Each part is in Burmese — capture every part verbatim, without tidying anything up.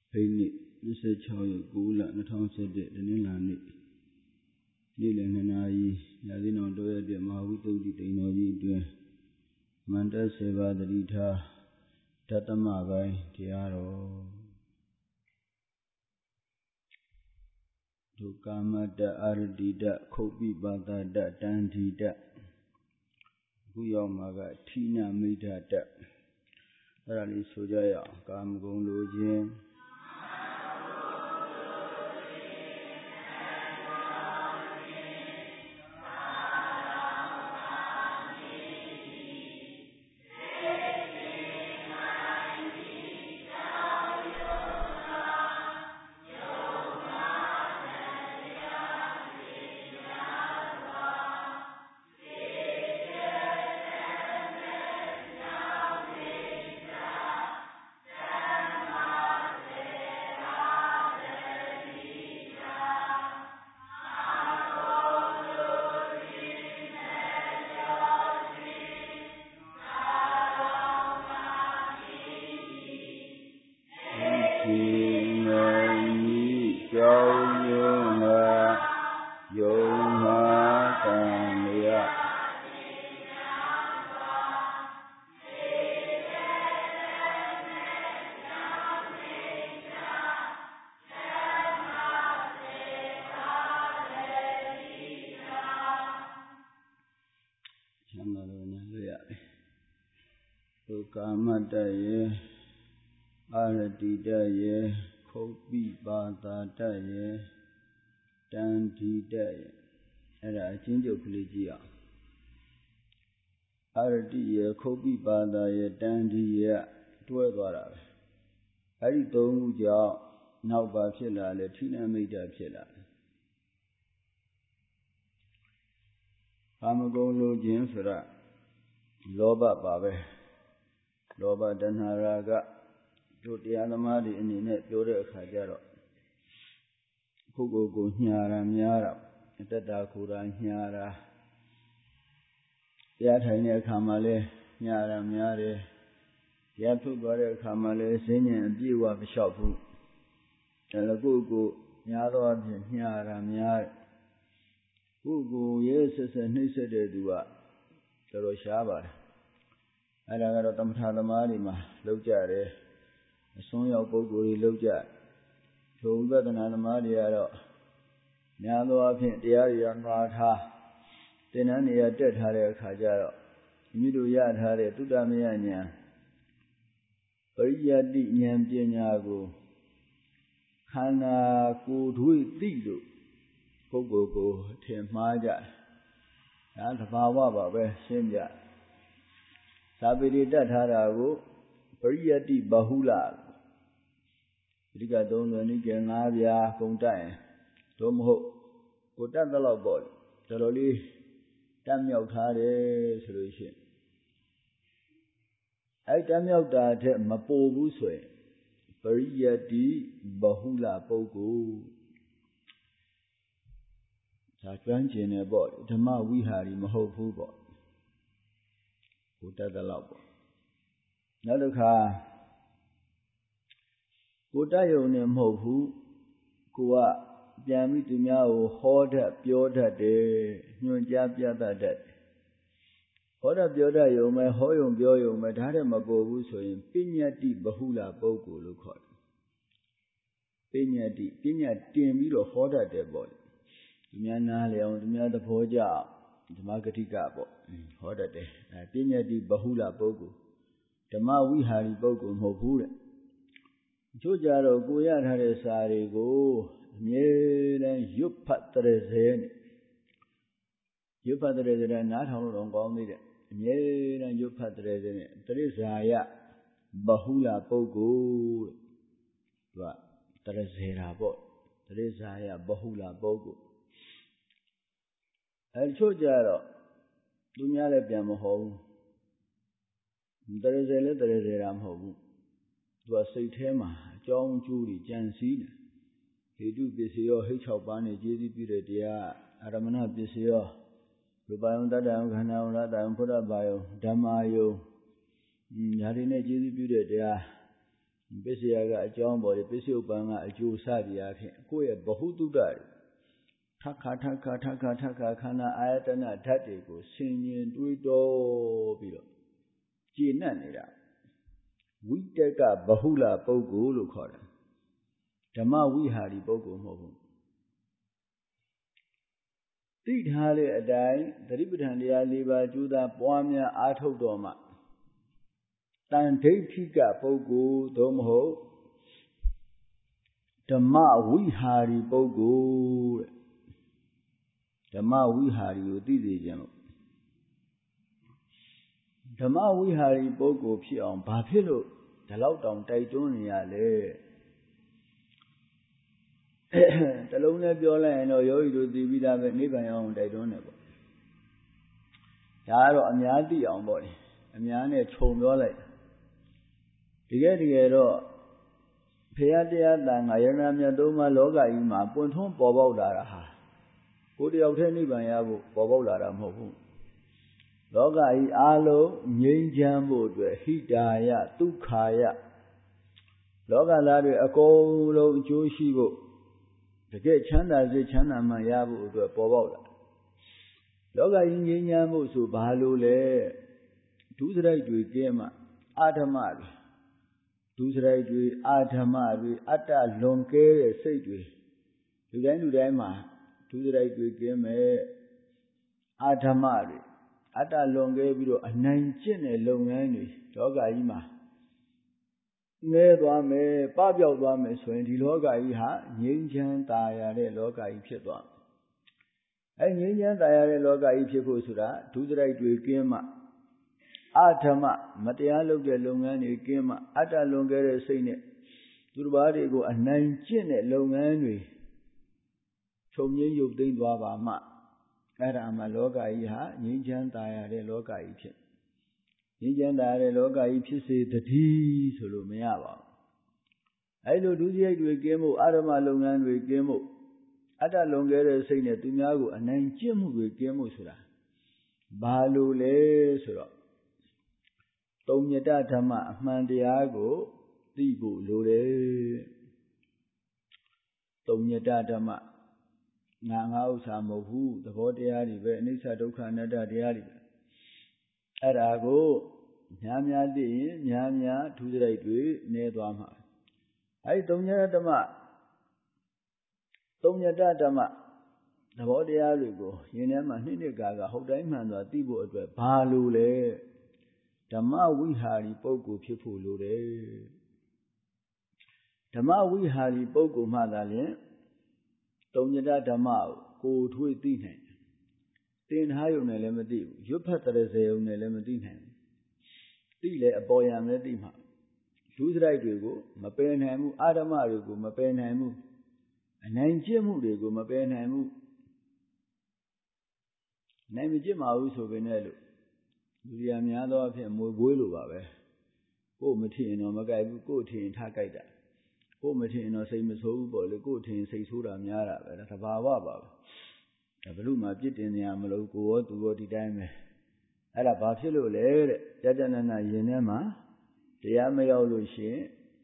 ဖိနိနှစ်สิบหกရက်ကိုးလနှစ်ထောင်สิบเอ็ดတနင်္လာနေ့နေ့လယ်နှစ်နာရီရာသီတော်တော်ရက်ပြည့်မဟာဝိသုဒ္ဓိတိန်တော်ကြီးအတွင်းမန္တဆေပါတတိထားဓတ္တမပိုင်းတရားတော်ဒုကာမတ္တအာရတိတခုတ်ပိပါဒတတန္တိတအခုရောက်မှာကဌိနမိဋ္ဌတအဲ့ဒါလေးဆိုကြရအောင်ကာမဂုဏ်လိုခြင်းကာမတ္တယေအာရတိတယေခုတ်ပိပါဒတယေတန္တိတယေအဲ့ဒါအချင်းချုပ်ကလေးကြည့်အောင်အာရတိယေခုတ်ပိပါဒယေတန္တိယေတွဲသွားတာပဲအဲ့ဒီသုံးခုကြောင့်နောက်ပါဖြစ်လာလေဌိနမိဋ္ဌဖြစ်လာတယ်ကာမဂုဏ်လိုခြင်းဆိုတာလောဘပါပဲလောဘတဏှာရာဂတို့တရားသမားတွေအနေနဲ့ပြောတဲ့အခါကျတော့ခုကိုယ်ကိုညာတာများတာအတ္တကိုယ်တာညာတာတရားထိုင်တဲ့အခါမှာလဲညာတာများတယ်တရားထုတ်သွားတဲ့အခါမှာလဲစဉ္ဉ္အပြည့်ဝမလျှောက်ဘူးဒါလည်းကိုယ်ကိုညာသောအဖြစ်ညာတာများတယ်ကိုယ်ကိုရဲဆက်ဆက်နှိမ့်ဆက်တဲ့သူကတော်တော်ရှားပါတယ်အဲ့ဒါကတော့သမထသမားတွေမှာလောက်ကြတယ်အစွန်းရောက်ပုဂ္ဂိုလ်တွေလောက်ကြထိုဝိပဿနာသမားတွေကတော့များသောအားဖြင့်တရားတွေရမှားထားသင်္นานတွေကတက်ထားတဲ့အခါကျတော့မိမိတို့ရထားတဲ့သုတမယဉာဏ်ပရိယတ္တိဉာဏ်ပညာကိုခန္ဓာကိုယ်တွေသိလို့ပုဂ္ဂိုလ်ကိုထင်မှားကြဒါသဘာဝပါပဲရှင်းပြသာပေတွေတတ်ထားတာကိုပရိယတ္တိဘဟုလအဓိကသုံးလွယ်နိကေငါးပြားကုန်တတ်ရင်တို့မဟုတ်ကိုတတ်တဲ့လောက်ပေါ့တော်တော်လေးတတ်မြောက်ထားတယ်ဆိုလို့ရှိရင်အဲ့တတ်မြောက်တာထက်မပိုဘူးဆိုရင်ပရိယတ္တိဘဟုလပုဂ္ဂိုလ်ဒါကျွမ်းကျင်တယ်ပေါ့ဓမ္မဝိဟာရီမဟုတ်ဘူးပေါ့ကိုတတ်တဲ့လောက်ပေါ့နောက်တစ်ခါကိုတတ်ရုံနဲ့မဟုတ်ဘူးကိုကပြန်ပြီးသူများကိုဟောတတ်ပြောတတ်တယ်ညွှန်ကြားပြတတ်တယ်ဟောတတ်ပြောတတ်ရုံပဲဟောရုံပြောရုံပဲဒါတည်းမပို့ဘူးဆိုရင်ပညတ္တိဘဟုလပုဂ္ဂိုလ်လို့ခေါ်တယ်ပညတ္တိပညာတင်ပြီးတော့ဟောတတ်တယ်ပေါ့သူများနားလည်အောင်သူများသဘောကျအောင်ဓမ္မဂတိကပေါ့ဟောတတ်တယ်အဲပညတ္တိဘဟုလပုဂ္ဂိုလ်ဓမ္မဝိဟာရီပုဂ္ဂိုလ်မဟုတ်ဘူးတဲ့ချို့ကြတော့ကိုရထားတဲ့စာတွေကိုအမြဲတမ်းရွတ်ဖတ်တဲ့စဲနဲ့ရွတ်ဖတ်တဲ့စဲနဲ့နားထောင်လို့တော့ကောင်းသေးတယ်အမြဲတမ်းရွတ်ဖတ်တဲ့စဲနဲ့တရိဇာယဘဟုလပုဂ္ဂိုလ်တဲ့သူကတရဇေရာပေါ့တရိဇာယဘဟုလပုဂ္ဂိုလ်အဲချို့ကြတော့သူများလည်းပြန်မဟောဘူးတရဇေလည်းတရဇေရာမဟုတ်ဘူးသူကစိတ်ထဲမှာအကြောင်းအကျိုးတွေကြံစည်နေဟေတုပစ္စယောဟိတ်၆ပါးနဲ့ကျေးဇူးပြုတဲ့တရားအာရမဏပစ္စယောရူပယံတတ္တယံခန္ဓာယံရတ္တယံဖုဒ္ဓဘာယံဓမ္မာယံညာတွေနဲ့ကျေးဇူးပြုတဲ့တရားပစ္စယကအကြောင်းပေါ်လေပစ္စယုပ္ပံကအကျိုးစသည်အဖြစ်ကိုယ့်ရဲ့ဘဟုတုတ္တတွေထခါထခါထခါထခါခန္ဓာအာယတနာဓာတ်တွေကိုဆင်ញင်တွေးတောပြီးတော့ကျေနပ်နေတာဝိတက်ကဘဟုလပုဂ္ဂိုလ်လို့ခေါ်တယ်ဓမ္မဝိဟာရီပုဂ္ဂိုလ်မဟုတ်ဘူးသိထားတဲ့အတိုင်းသတိပဋ္ဌာန်တရား၄ပါးကျူးသာပွားများအားထုတ်တော်မှတန်ဒိဋ္ဌိကပုဂ္ဂိုလ်သို့မဟုတ်ဓမ္မဝိဟာရီပုဂ္ဂိုလ်တဲ့ဓမ္မဝိဟာရီကိုသိစေခြင်းလို့ဓမ္မဝိဟာရီပုဂ္ဂိုလ်ဖြစ်အောင်ဘာဖြစ်လို့ဒီလောက်တောင်တိုက်တွန်းနေရလဲတလုံးနဲ့ပြောလိုက်ရင်တော့ယောဂီတို့သိပြီးသားပဲနိဗ္ဗာန်ရောက်အောင်တိုက်တွန်းတယ်ပေါ့ဒါကတော့အများသိအောင်ပေါ့လေအများနဲ့ခြုံပြောလိုက်တကယ်တကယ်တော့ဖရာတရားတန်ခါယရဏမြတ်သုံးပါးလောကကြီးမှာပွင့်ထွန်းပေါ်ပေါက်လာတာဟာကိုယ်တယောက်တည်းနိဗ္ဗာန်ရဖို့ပေါ်ပေါက်လာတာမဟုတ်ဘူးလောကကြီးအားလုံးငြိမ်းချမ်းဖို့အတွက်ဟိတာယဒုက္ခယလောကသားတွေအကုန်လုံးအကျိုးရှိဖို့တကယ်ချမ်းသာစေချမ်းသာမှရဖို့အတွက်ပေါ်ပေါက်လာလောကကြီးငြိမ်းချမ်းဖို့ဆိုဘာလို့လဲဒုစရိုက်တွေကင်းမှအာဓမ္မတွေဒုစရိုက်တွေအာဓမ္မတွေအတ္တလွန်ကဲတဲ့စိတ်တွေလူတိုင်းလူတိုင်းမှာဒုစရိုက်တွေကင်းမဲ့အာဓမ္မတွေအတ္တလွန်ကဲပြီးတော့အနိုင်ကျင့်တဲ့လုပ်ငန်းတွေလောကကြီးမှာငဲသွားမယ်ပပျောက်သွားမယ်ဆိုရင်ဒီလောကကြီးဟာငြိမ်းချမ်းသာယာတဲ့လောကကြီးဖြစ်သွားမယ်အဲငြိမ်းချမ်းသာယာတဲ့လောကကြီးဖြစ်ဖို့ဆိုတာဒုစရိုက်တွေကင်းမှအာဓမ္မမတရားလုပ်တဲ့လုပ်ငန်းတွေကင်းမှအတ္တလွန်ကဲတဲ့စိတ်နဲ့သူတစ်ပါးတွေကိုအနိုင်ကျင့်တဲ့လုပ်ငန်းတွေချုပ်ငြိမ်းရုပ်သိမ်းသွားပါမှအဲ့ဒါမှလောကကြီးဟာငြိမ်းချမ်းသာယာတဲ့လောကကြီးဖြစ်ငြိမ်းချမ်းသာယာတဲ့လောကကြီးဖြစ်စေတည်းဆိုလို့မရပါဘူးအဲ့လိုဒုစရိုက်တွေကင်းဖို့အာဓမ္မလုပ်ငန်းတွေကင်းဖို့အတ္တလွန်ကဲတဲ့စိတ်နဲ့သူများကိုအနိုင်ကျင့်မှုတွေကင်းဖို့ဆိုတာဘာလို့လဲဆိုတော့သုံးညတဓမ္မအမှန်တရားကိုသိဖို့လိုတယ်သုံးညတဓမ္မငါငါဥစ္စာမဟုတ်ဘူးသဘောတရားတွေပဲအနိစ္စဒုက္ခအနတ္တတရားတွေပဲအဲ့ဒါကိုများများသိရင်များများဒုစရိုက်တွေနည်းသွားမှာအဲ့သုံးညတဓမ္မသုံးညတဓမ္မသဘောတရားတွေကိုယင်ထဲမှာနှစ်နှစ်ကာကဟုတ်တိုင်းမှန်စွာသိဖို့အတွက်ဘာလို့လဲဓမ္မဝိဟာရီပုဂ္ဂိုလ်ဖြစ်ဖို့လိုတယ်ဓမ္မဝိဟာရီပုဂ္ဂိုလ်မှသာလျှင်သုံးညတဓမ္မကိုကိုထွေးသိနိုင်တယ်သင်ထားရုံနဲ့လည်းမသိဘူးရွတ်ဖတ်တဲ့စေုံနဲ့လည်းမသိနိုင်ဘူးသိလေအပေါ်ယံလည်းသိမှာလူစရိုက်တွေကိုမပယ်နိုင်ဘူးအာဓမ္မတွေကိုမပယ်နိုင်ဘူးအနိုင်ကျင့်မှုတွေကိုမပယ်နိုင်ဘူးနိုင်မကျင့်ပါဘူးဆိုပေမဲ့လို့လူရများသောအဖြစ်မွေပွေးလိုပါပဲကိုယ်မထင်ရင်တော့မကြိုက်ဘူးကိုယ်ထင်ရင်ထားကြိုက်တာကိုယ်မထင်ရင်တော့စိတ်မဆိုးဘူးပေါ့လေကိုယ်ထင်စိတ်ဆိုးတာများတာပဲဒါသဘာဝပါပဲဒါဘလို့မှပြစ်တင်နေရမလို့ကိုရောသူရောဒီတိုင်းပဲအဲ့ဒါဘာဖြစ်လို့လဲတဲ့တတနနယင်ထဲမှာတရားမရောက်လို့ရှိရင်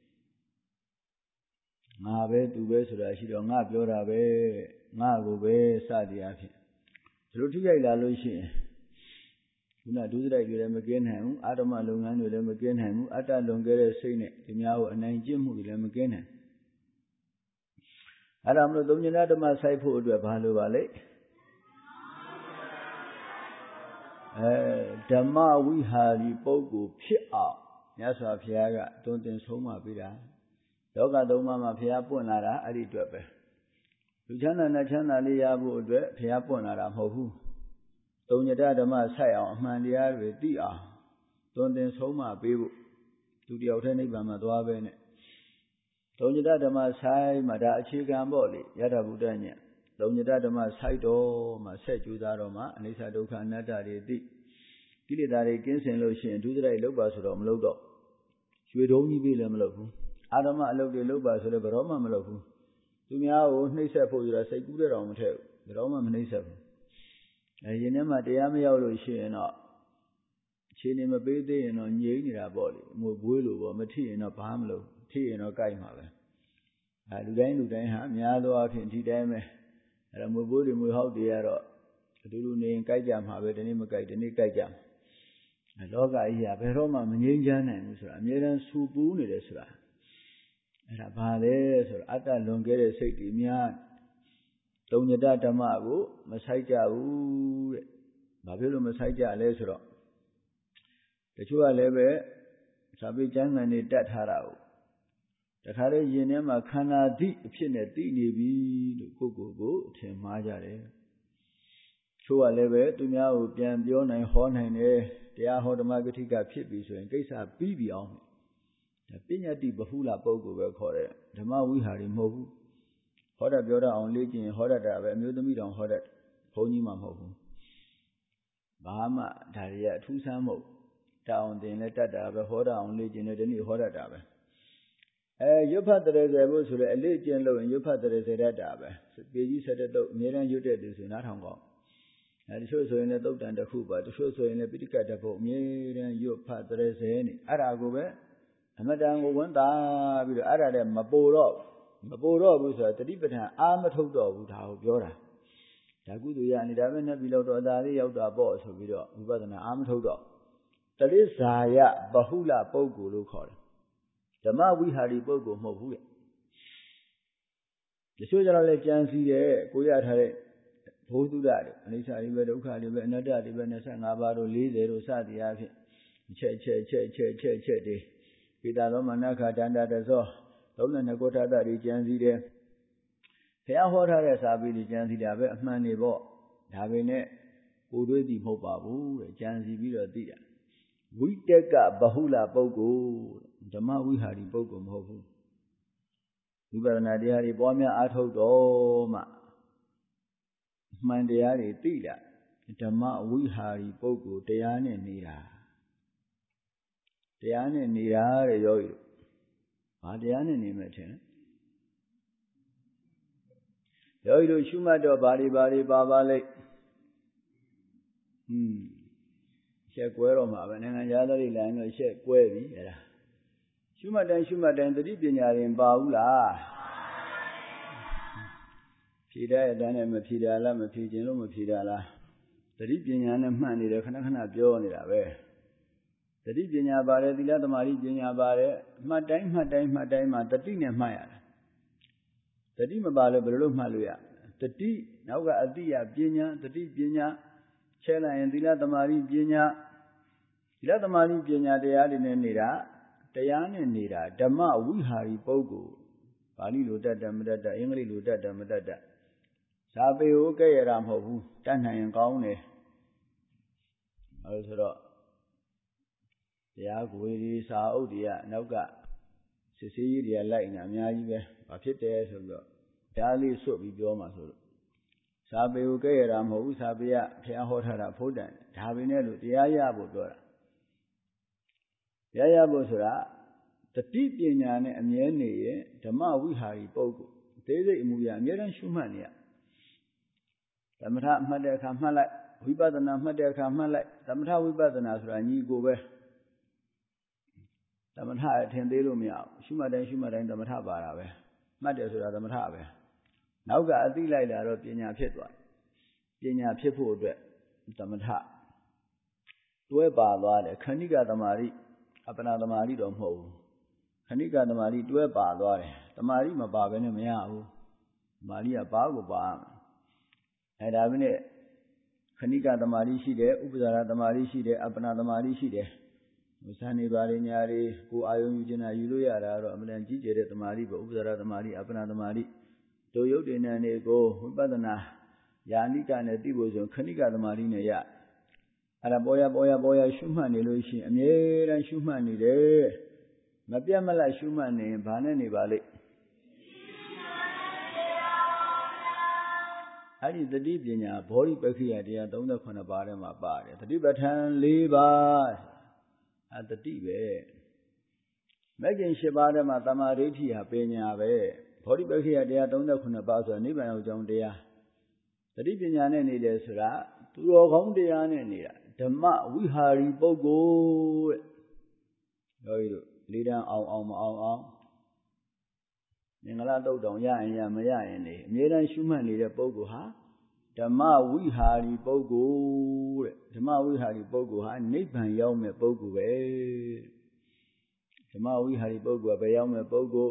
ငါပဲသူပဲဆိုတာရှိတော့ငါပြောတာပဲငါကိုပဲစသည်အဖြစ်ဒီလိုထိခိုက်လာလို့ရှိရင်ခုနဒုစရိုက်တွေလည်းမကင်းနိုင်ဘူးအာဓမ္မလုပ်ငန်းတွေလည်းမကင်းနိုင်ဘူးအတ္တလွန်ကဲတဲ့စိတ်နဲ့ဒီများကိုအနိုင်ကျင့်မှုတွေလည်းမကင်းနိုင်အဲ့ဒါမလို့သုံးညဓမ္မစိုက်ဖို့အတွက်ဘာလို့ပါလဲအဲဓမ္မဝိဟာရီပုဂ္ဂိုလ်ဖြစ်အောင်မြတ်စွာဘုရားကသွန်သင်ဆုံးမပေးတာလောကသုံးပါးမှာဘုရားပွင့်လာတာအဲ့ဒီအတွက်ပဲလူချမ်းသာနဲ့ချမ်းသာလေးရဖို့အတွက်ဘုရားပွင့်လာတာမဟုတ်ဘူးသုံးညတဓမ္မဆိုင်အောင်အမှန်တရားတွေသိအောင်သွန်သင်ဆုံးမပေးဖို့သူတယောက်တည်းနိဗ္ဗာန်မှာသွားပဲနဲ့သုံးညတဓမ္မဆိုင်မှာဒါအခြေခံပေါ့လေယထာဘုဒ္ဓညသုံးညတဓမ္မဆိုင်တော်မှာဆက်ကြိုးစားတော့မှအနိစ္စဒုက္ခအနတ္တတွေသိကိလေသာတွေကင်းစင်လို့ရှိရင်ဒုစရိုက်လောက်ပါဆိုတော့မလုပ်တော့ရွှေတုံးကြီးပြီလည်းမလုပ်ဘူးအာဓမ္မအလုပ်တွေလုပ်ပါဆိုလည်းဘယ်တော့မှမလုပ်ဘူးသူများကိုနှိမ့်ဆက်ဖို့ဆိုတာစိတ်ကူးတဲ့တော်မထည့်ဘူးဘယ်တော့မှမနှိမ့်ဆက်ဘူးအဲရင်ထဲမှာတရားမရောက်လို့ရှိရင်တော့အခြေအနေမပေးသေးရင်တော့ငြိမ့်နေတာပေါ့လေငိုပွေးလို့ပေါ့မထီရင်တော့ဘာမှမလုပ်ထထိရင်တော့ကြိုက်မှာပဲအဲလူတိုင်းလူတိုင်းဟာများသောအားဖြင့်ဒီတိုင်းပဲအဲတော့မွေဘိုးတွေမွေဟောက်တွေကတော့အတူတူနေရင်ကြိုက်ကြမှာပဲဒီနေ့မကြိုက်ဒီနေ့ကြိုက်ကြမှာအဲလောကကြီးကဘယ်တော့မှမငြိမ်းချမ်းနိုင်ဘူးဆိုတာအမြဲတမ်းဆူပူးနေတယ်ဆိုတာအဲ့ဒါဘာလဲဆိုတော့အတ္တလွန်ခဲ့တဲ့စိတ်တွေများသုံးညတဓမ္မကိုမဆိုင်ကြဘူးတဲ့ဘာဖြစ်လို့မဆိုင်ကြလဲဆိုတော့တချို့ကလည်းပဲစာပေကျမ်းဂန်တွေတတ်ထားတာကိုတခါလေယင်ထဲမှာခန္ဓာသည့်အဖြစ်နဲ့သိနေပြီလို့ကိုယ်ကိုယ်ကိုအထင်မှားကြတယ်ချို့ကလည်းပဲသူများကိုပြန်ပြောနိုင်ဟောနိုင်တယ်တရားဟောဓမ္မဂတိကဖြစ်ပြီဆိုရင်ကိစ္စပြီးပြီအောင်ဒါပညာတိဘဟုလပုဂ္ဂိုလ်ပဲခေါ်တယ်ဓမ္မဝိဟာရီမဟုတ်ဘူးဟောတတ်ပြောတတ်အောင်လေ့ကျင့်ဟောတတ်တာပဲအမျိုးသမီးတောင်ဟောတတ်ဘုန်းကြီးမှမဟုတ်ဘူးဘာမှဒါတွေကအထူးဆန်းမဟုတ်တတ်အောင်သင်လဲတတ်တာပဲဟောတတ်အောင်လေ့ကျင့်တယ်ဒီနေ့ဟောတတ်တာပဲအဲရွတ်ဖတ်တရေစေဖို့ဆိုလဲအလေ့ကျင့်လို့ရင်ရွတ်ဖတ်တရေစေတတ်တာပဲပေကြီးဆက်တဲ့တော့အများအားရွတ်တဲ့သူဆိုနားထောင်ကောင်းအဲတချို့ဆိုရင်လည်းသုတ်တန်တစ်ခုပါတချို့ဆိုရင်လည်းပိဋကတ်တစ်ပုဒ်အများအားရွတ်ဖတ်တရေစေနေအဲ့ဒါကိုပဲအမတန်ကိုဝန်တာပြီးတော့အဲ့ဒါနဲ့မပိုတော့မပိုတော့ဘူးဆိုတာတတိပဋ္ဌာန်အာမထုတ်တော့ဘူးဒါကိုပြောတာဒါကုသိုလ်ရနေဒါပဲနဲ့ပြီးတော့အသာလေးရောက်တာပေါ့ဆိုပြီးတော့ဝိပဿနာအာမထုတ်တော့တရိစ္ဆာယဘဟုလပုဂ္ဂိုလ်လို့ခေါ်တယ်ဓမ္မဝိဟာရီပုဂ္ဂိုလ်မဟုတ်ဘူးလေတချို့ကျတော့လည်းကြံစီတယ်ကိုရထားတဲ့ဘုသူဒ္ဓတွေအနိစ္စတွေပဲဒုက္ခတွေပဲအနတ္တတွေပဲ၂၅ပါးတို့၄၀တို့စသည်အားဖြင့်ချက်ချက်ချက်ချက်ချက်ချက်တွေပိတာသောမနခတန္တတသောသုံးနဲ့နှစ်ကိုထတာတွေကြံစီတယ်ဘုရားဟောထားတဲ့စာပေတွေကြံစီတာပဲအမှန်တွေပေါ့ဒါပေမဲ့ကိုယ်တွေ့သည်မဟုတ်ပါဘူးတဲ့ကြံစီပြီးတော့သိတာဝိတက်ကဘဟုလပုဂ္ဂိုလ်ဓမ္မဝိဟာရီပုဂ္ဂိုလ်မဟုတ်ဘူးဝိပဿနာတရားတွေပွားများအားထုတ်တော့မှမှန်တရားတွေသိတာဓမ္မဝိဟာရီပုဂ္ဂိုလ်တရားနဲ့နေတာတရားနဲ့နေတာတဲ့ယောဂီတို့ဘာတရားနဲ့နေမဲ့ထင်လဲယောဂီတို့ရှုမှတ်တော့ဘာတွေဘာတွေပါပါလိမ့်ဟွန်းရှက်ကွဲတော့မှာပဲနိုင်ငံသားတွေလိုင်းတော့ရှက်ကွဲပြီအဲ့ဒါရှုမှတ်တိုင်းရှုမှတ်တိုင်းသတိပညာရင်ပါဘူးလားဖြေတဲ့အတန်းနဲ့မဖြေတာလားမဖြေခြင်းလို့မဖြေတာလားသတိပညာနဲ့မှတ်နေတယ်ခဏခဏပြောနေတာပဲသတိပညာပါတယ်သီလသမာဓိပညာပါတယ်မှတ်တိုင်းမှတ်တိုင်းမှတ်တိုင်းမှာတတိနဲ့မှတ်ရတယ်တတိမပါလို့ဘယ်လိုမှတ်လို့ရတတိနောက်ကအတိယပညာတတိပညာချဲလိုက်ရင်သီလသမာဓိပညာသီလသမာဓိပညာတရားတွေနဲ့နေတာတရားနဲ့နေတာဓမ္မဝိဟာရီပုဂ္ဂိုလ်ပါဠိလိုတတ်တယ်မတတ်တယ်အင်္ဂလိပ်လိုတတ်တယ်မတတ်တယ်ဇာပေကိုကဲ့ရတာမဟုတ်ဘူးတတ်နိုင်ရင်ကောင်းတယ်အဲဆိုတော့တရားကိုယ်ဒီစာအုပ်တွေကနောက်ကစစ်စေးကြီးတွေကလိုက်နေတာအများကြီးပဲဘာဖြစ်တယ်ဆိုပြီးတော့တရားလေးဆွတ်ပြီးပြောမှဆိုလို့စာပေကိုကဲ့ရတာမဟုတ်ဘူးစာပေကဘုရားဟောထားတာဖို့တန်ဒါပဲနဲ့လို့တရားရဖို့ပြောတာတရားရဖို့ဆိုတာတတိပညာနဲ့အမြဲနေရင်ဓမ္မဝိဟာရီပုဂ္ဂိုလ်အသေးစိတ်အမူအရာအမြဲတမ်းရှုမှတ်နေရသမထမှတ်တဲ့အခါမှတ်လိုက်ဝိပဿနာမှတ်တဲ့အခါမှတ်လိုက်သမထဝိပဿနာဆိုတာညီကိုပဲသမထအထင်သေးလို့မရဘူးရှုမှတ်တိုင်းရှုမှတ်တိုင်းသမထပါတာပဲမှတ်တယ်ဆိုတာသမထပဲနောက်ကအသိလိုက်လာတော့ပညာဖြစ်သွားတယ်ပညာဖြစ်ဖို့အတွက်သမထတွဲပါသွားတယ်ခဏိကသမာဓိအပ္ပနာသမာဓိတော့မဟုတ်ဘူးခဏိကသမာဓိတွဲပါသွားတယ်သမာဓိမပါဘဲနဲ့မရဘူးသမာဓိကပါကိုပါအဲဒါပဲနဲ့ခဏိကသမာဓိရှိတယ်ဥပ္ပဇာရသမာဓိရှိတယ်အပ္ပနာသမာဓိရှိတယ်ဇန်နေပါရညာတွေကိုအာယုံယူခြင်းတာယူလို့ရတာတော့အမှန်တန်ကြီးကျယ်တဲ့သမာဓိပေါ့ဥပ္ပဇာရသမာဓိအပ္ပနာသမာဓိတို့ရုပ်တည်နေတွေကိုဝိပဿနာယာနိကနဲ့သိဖို့ဆိုခဏိကသမာဓိနဲ့ရအဲ့ဒါပေါ်ရပေါ်ရပေါ်ရရှုမှတ်နေလို့ရှိရင်အမြဲတမ်းရှုမှတ်နေတယ်မပြတ်မလတ်ရှုမှတ်နေရင်ဘာနဲ့နေပါလိမ့်အဲ့ဒီသတိပညာဘောဓိပက္ခိယတရား၃၇ပါးထဲမှာပါတယ်သတိပဋ္ဌာန်၄ပါးအတတိပဲမဂ္ဂင်၈ပါးထဲမှာသမာဓိဋ္ဌိဟာပညာပဲဘောဓိပက္ခိယတရား၃၇ပါးဆိုတာနိဗ္ဗာန်ရောက်ကြောင်းတရားသတိပညာနဲ့နေတယ်ဆိုတာသူတော်ကောင်းတရားနဲ့နေတာဓမ္မဝိဟာရီပုဂ္ဂိုလ်တဲ့ယောဂီတို့လေးတန်းအောင်အောင်မအောင်အောင်မင်္ဂလာတုတ်တောင်ရရင်ရမရရင်လေအမြဲတမ်းရှုမှတ်နေတဲ့ပုဂ္ဂိုလ်ဟာဓမ္မဝိဟာရီပုဂ္ဂိုလ်တဲ့ဓမ္မဝိဟာရီပုဂ္ဂိုလ်ဟာနိဗ္ဗာန်ရောက်မဲ့ပုဂ္ဂိုလ်ပဲဓမ္မဝိဟာရီပုဂ္ဂိုလ်ကဘယ်ရောက်မဲ့ပုဂ္ဂိုလ်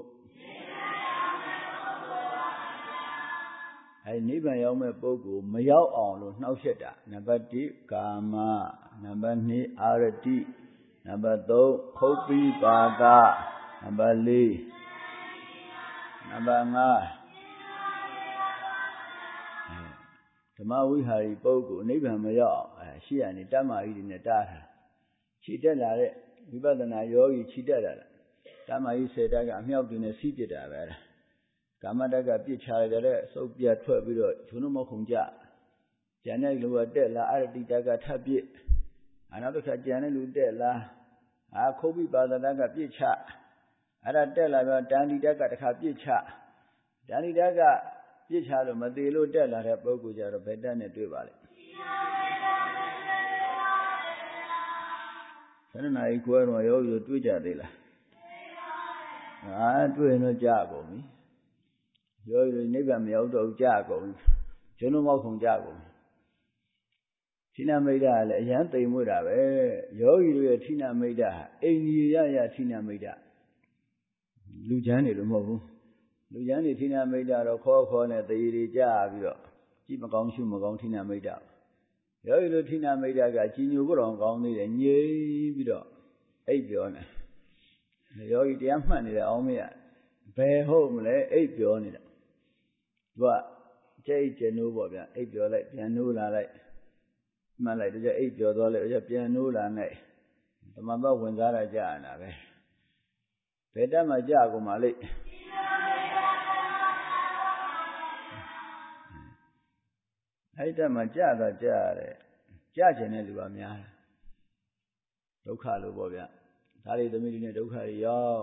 အဲနိဗ္ဗာန်ရောက်မဲ့ပုဂ္ဂိုလ်မရောက်အောင်လို့နှောက်ယှက်တာနံပါတ်တစ်ကာမနံပါတ်နှစ်အာရတိနံပါတ်သုံးခုတ်ပိပါဒနံပါတ်လေးနံပါတ်ငါးဓမ္မဝိဟာရီပုဂ္ဂိုလ်နိဗ္ဗာန်မရောက်အောင်အဲရှိရနေတမ္မာဤတွေနဲ့တားထားခြိတက်လာတဲ့ဝိပဿနာယောဂီခြိတက်လာတာတမ္မာဤစေတကအမြောက်တွေနဲ့စီးပစ်တာပဲကာမတက်ကပြစ်ချရတဲ့အစုပ်ပြတ်ထွက်ပြီးတော့ဂျုံမခုံကြကျန်တဲ့လူကတက်လာအရတိတက်ကထပ်ပြစ်အနောက်တစ်ခါကျန်တဲ့လူတက်လာအာခုတ်ပိပါဒတက်ကပြစ်ချအဲ့ဒါတက်လာတော့တန်တိတက်ကတစ်ခါပြစ်ချတန်တိတက်ကပြစ်ချလို့မသေးလို့တက်လာတဲ့ပုဂ္ဂိုလ်ကြတော့ဘယ်တက်နဲ့တွေ့ပါလဲဆန္ဒနာကြီးကွဲတော့ရောရောတွေ့ကြသေးလားအာတွေ့ရင်တော့ကြာကုန်ပြီရောရောနိဗ္ဗာန်မရောက်တော့ကြာကုန်ပြီကျုံလုံးမောက်ခုံကြာကုန်ပြီဌိနမိတ်တာလည်းအရန်သိမ်မွေ့တာပဲယောဂီတို့ရဲ့ဌိနမိတ်တာအိန္ဒိယရဌိနမိတ်တာလူချမ်းနေလို့မဟုတ်ဘူးလူချမ်းနေဌိနမိတ်တာတော့ခေါ်ခေါ်နဲ့တရေတွေကြာပြီးတော့ကြည့်မကောင်းရှုမကောင်းဌိနမိတ်တာယောဂီတို့ဌိနမိတ်တာကကြီးညိုကြတော်ကောင်းသေးတယ်ငြိမ်ပြီးတော့အိပ်ပြောနေယောဂီတရားမှတ်နေတယ်အောင်မရဘယ်ဟုတ်မလဲအိပ်ပြောနေတာသူကကြိတ်ကျနိုးပေါ့ဗျာအိပ်ပြောလိုက်ပြန်နိုးလာလိုက်မှတ်လိုက်တကြအိပ်ပြောသွားလိုက်တကြပြန်နိုးလာလိုက်သမဘဝင်စားတာကြာနေတာပဲဘယ်တက်မှကြာကုန်ပါလိမ့်အဲ့တက်မှကြာတော့ကြာတယ်ကြာချင်တဲ့လူကများတယ်ဒုက္ခလို့ပေါ့ဗျာဒါတွေသမီးတွေနဲ့ဒုက္ခတွေရောက်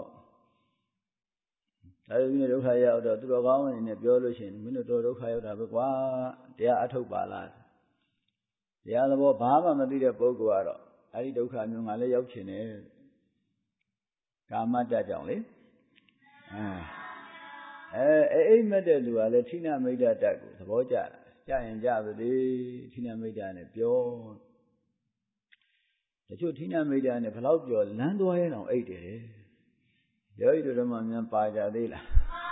ဒါတွေနဲ့ဒုက္ခရောက်တော့သူတော်ကောင်းတွေနဲ့ပြောလို့ရှိရင်မင်းတို့တော့ဒုက္ခရောက်တာပဲကွာတရားအထုတ်ပါလားတရားသဘောဘာမှမသိတဲ့ပုဂ္ဂိုလ်ကတော့အဲ့ဒီဒုက္ခမျိုးငါလည်းရောက်ချင်တယ်ကာမတ္တကြောင့်လေအဲအဲအိမ်မက်တဲ့လူကလည်းဌိနမိတ်တတတ်ကိုသဘောကျတာကြရင်ကြပါလေဌိနမိတ်တနဲ့ပြောတချို့ဌိနမိတ်တနဲ့ဘယ်လောက်ပြောလမ်းသွားရင်တော့အိတ်တယ်ယောဂီတို့ဓမ္မများပါကြသေးလား